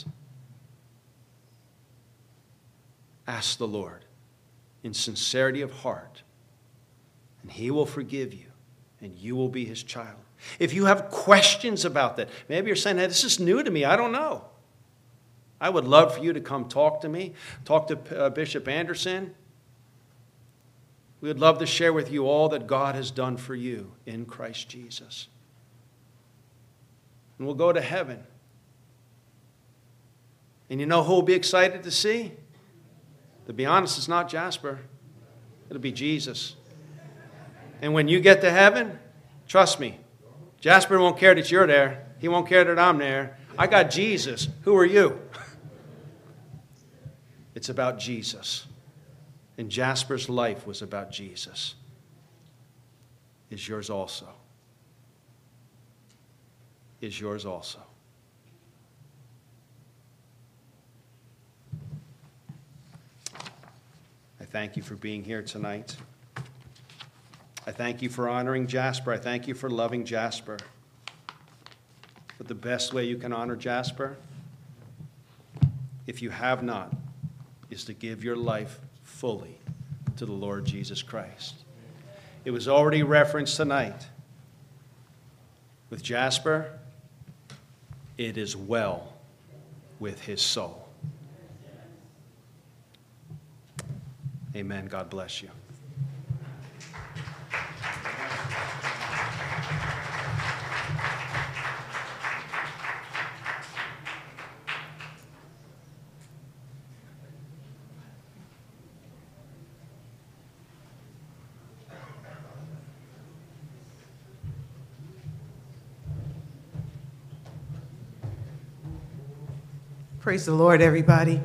ask the Lord in sincerity of heart, and he will forgive you, and you will be his child. If you have questions about that, maybe you're saying, hey, this is new to me, I don't know. I would love for you to come talk to me, talk to uh, Bishop Anderson. We would love to share with you all that God has done for you in Christ Jesus. And we'll go to heaven. And you know who will be excited to see? To be honest, it's not Jasper. It'll be Jesus. And when you get to heaven, trust me, Jasper won't care that you're there. He won't care that I'm there. I got Jesus. Who are you? It's about Jesus. And Jasper's life was about Jesus. Is yours also? Is yours also? I thank you for being here tonight. I thank you for honoring Jasper. I thank you for loving Jasper. But the best way you can honor Jasper, if you have not, is to give your life fully to the Lord Jesus Christ. It was already referenced tonight. With Jasper, it is well with his soul. Amen. God bless you. Praise the Lord, everybody.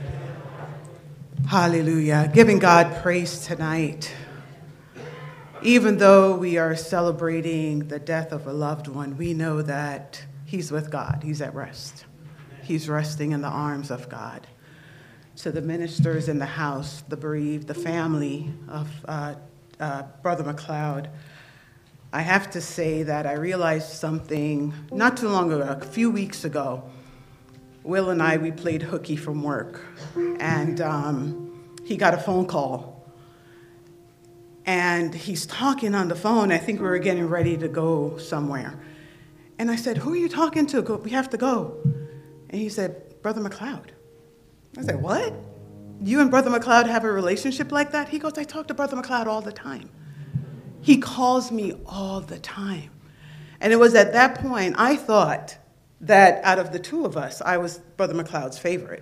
Hallelujah. Giving God praise tonight. Even though we are celebrating the death of a loved one, we know that he's with God. He's at rest. He's resting in the arms of God. To the ministers in the house, the bereaved, the family of uh, uh, Brother McLeod, I have to say that I realized something not too long ago, a few weeks ago. Will and I, we played hooky from work, and um, he got a phone call. And he's talking on the phone. I think we were getting ready to go somewhere. And I said, who are you talking to? Go, we have to go. And he said, Brother McLeod. I said, what? You and Brother McLeod have a relationship like that? He goes, I talk to Brother McLeod all the time. He calls me all the time. And it was at that point I thought that out of the two of us, I was Brother McLeod's favorite.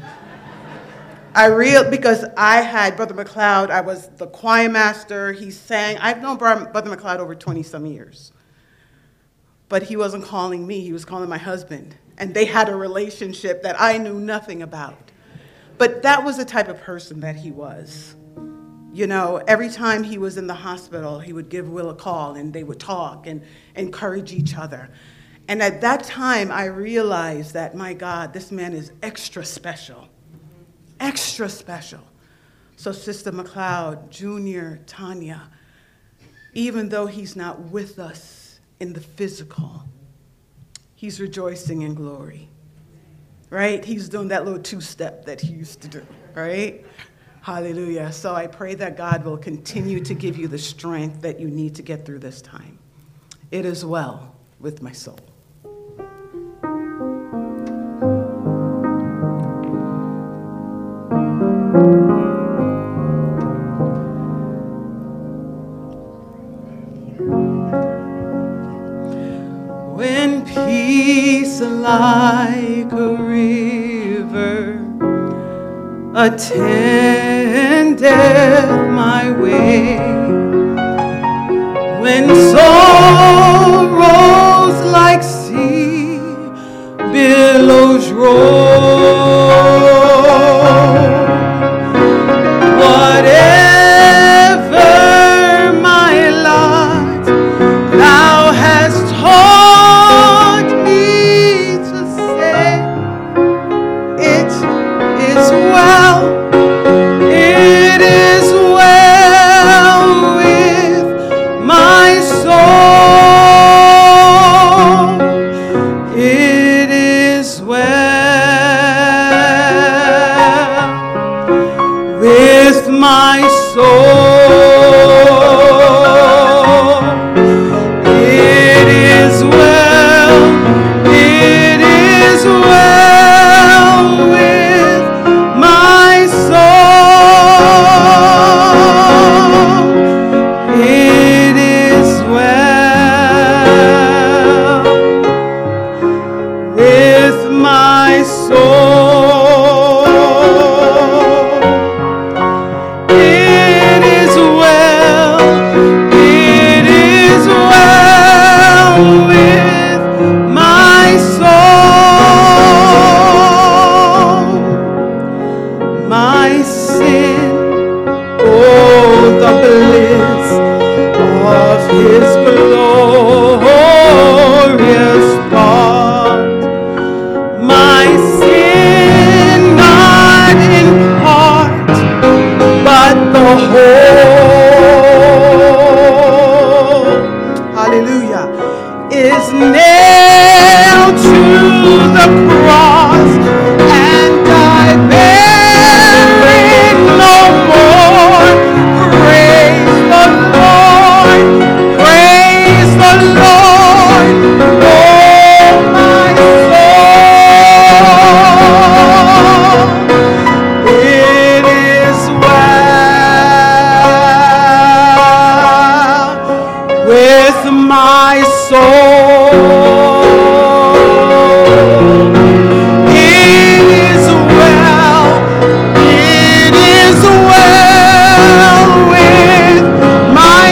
I real because I had Brother McLeod, I was the choir master, he sang. I've known Brother McLeod over twenty some years. But he wasn't calling me, he was calling my husband. And they had a relationship that I knew nothing about. But that was the type of person that he was. You know, every time he was in the hospital, he would give Will a call and they would talk and encourage each other. And at that time, I realized that, my God, this man is extra special. Extra special. So Sister McLeod, Junior, Tanya, even though he's not with us in the physical, he's rejoicing in glory. Right? He's doing that little two-step that he used to do. Right? Hallelujah. So I pray that God will continue to give you the strength that you need to get through this time. It is well with my soul. When peace like a river attendeth my way, when sorrows like sea billows roll, whatever my lot, thou hast taught me to say, it is well, it is well with my soul. It is well, it is well with my soul. My sin, oh, the bliss of his glorious thought. My sin, not in part, but the whole, hallelujah, is nailed to the cross, and I bear it no more. Praise the Lord, praise the Lord, oh my soul. It is well with my soul. It is well, it is well with my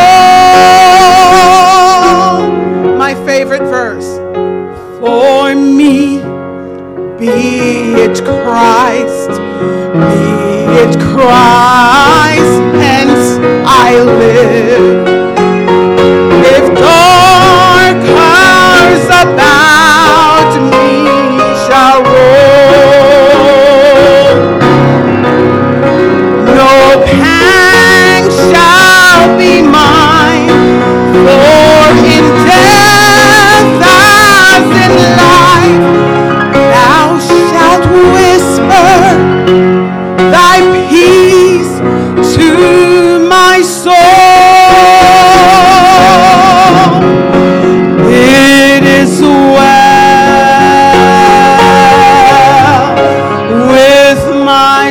soul. My favorite verse. For me, be it Christ, be it Christ, hence I live. If dark clouds about me shall roll, no pang shall be mine, for in death as in life, thou shalt whisper thy peace to my soul. It is well with my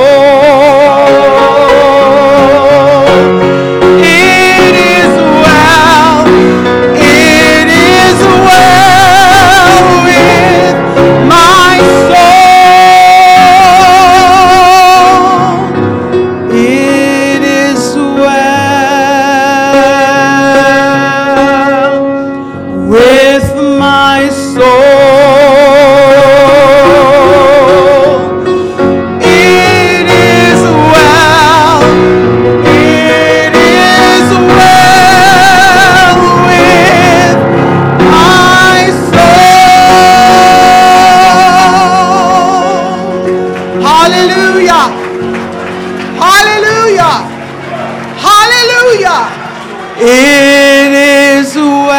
soul. It is well, it is well with my soul. It is well with my soul. It is well, it is well with my soul. Hallelujah, hallelujah, hallelujah. It is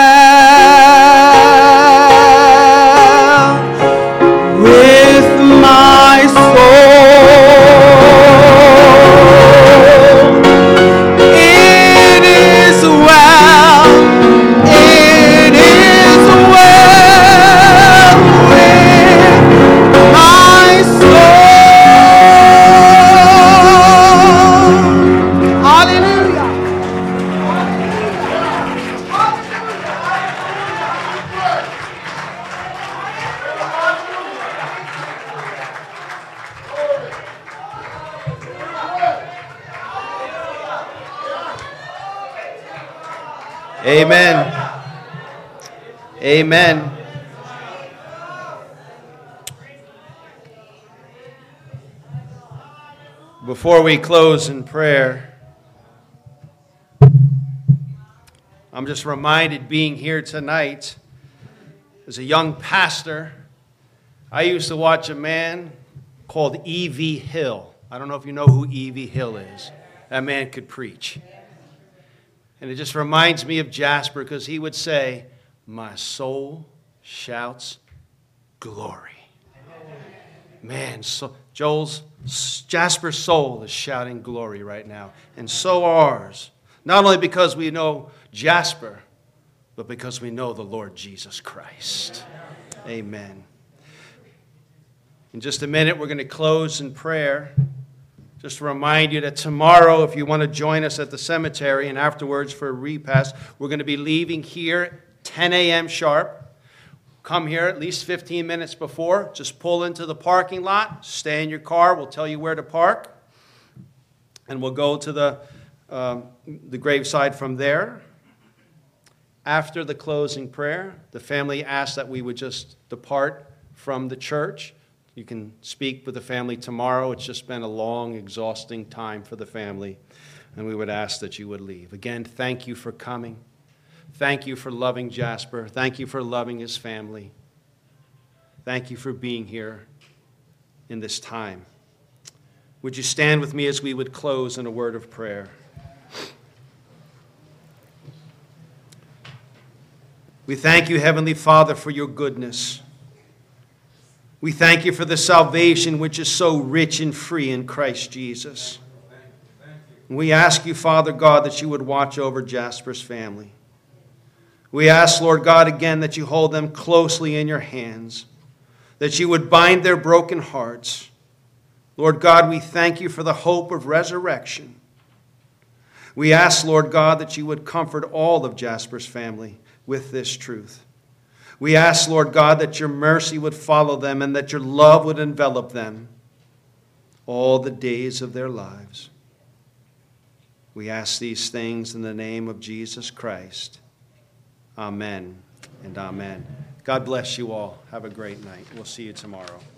well with my soul. It is well, it is well with my soul. Hallelujah. Amen. Amen. Before we close in prayer, I'm just reminded being here tonight as a young pastor, I used to watch a man called E V Hill. I don't know if you know who E V Hill is. That man could preach. And it just reminds me of Jasper because he would say, my soul shouts glory. Man, so Joel's, Jasper's soul is shouting glory right now. And so ours. Not only because we know Jasper, but because we know the Lord Jesus Christ. Amen. In just a minute, we're going to close in prayer. Just to remind you that tomorrow, if you want to join us at the cemetery and afterwards for a repast, we're going to be leaving here ten a.m. sharp. come here at least fifteen minutes before. Just pull into the parking lot, stay in your car. We'll tell you where to park. And we'll go to the, um, the graveside from there. After the closing prayer, the family asked that we would just depart from the church. You can speak with the family tomorrow. It's just been a long, exhausting time for the family, and we would ask that you would leave. Again, thank you for coming. Thank you for loving Jasper. Thank you for loving his family. Thank you for being here in this time. Would you stand with me as we would close in a word of prayer? We thank you, Heavenly Father, for your goodness. We thank you for the salvation which is so rich and free in Christ Jesus. We ask you, Father God, that you would watch over Jasper's family. We ask, Lord God, again that you hold them closely in your hands, that you would bind their broken hearts. Lord God, we thank you for the hope of resurrection. We ask, Lord God, that you would comfort all of Jasper's family with this truth. We ask, Lord God, that your mercy would follow them and that your love would envelop them all the days of their lives. We ask these things in the name of Jesus Christ. Amen and amen. God bless you all. Have a great night. We'll see you tomorrow.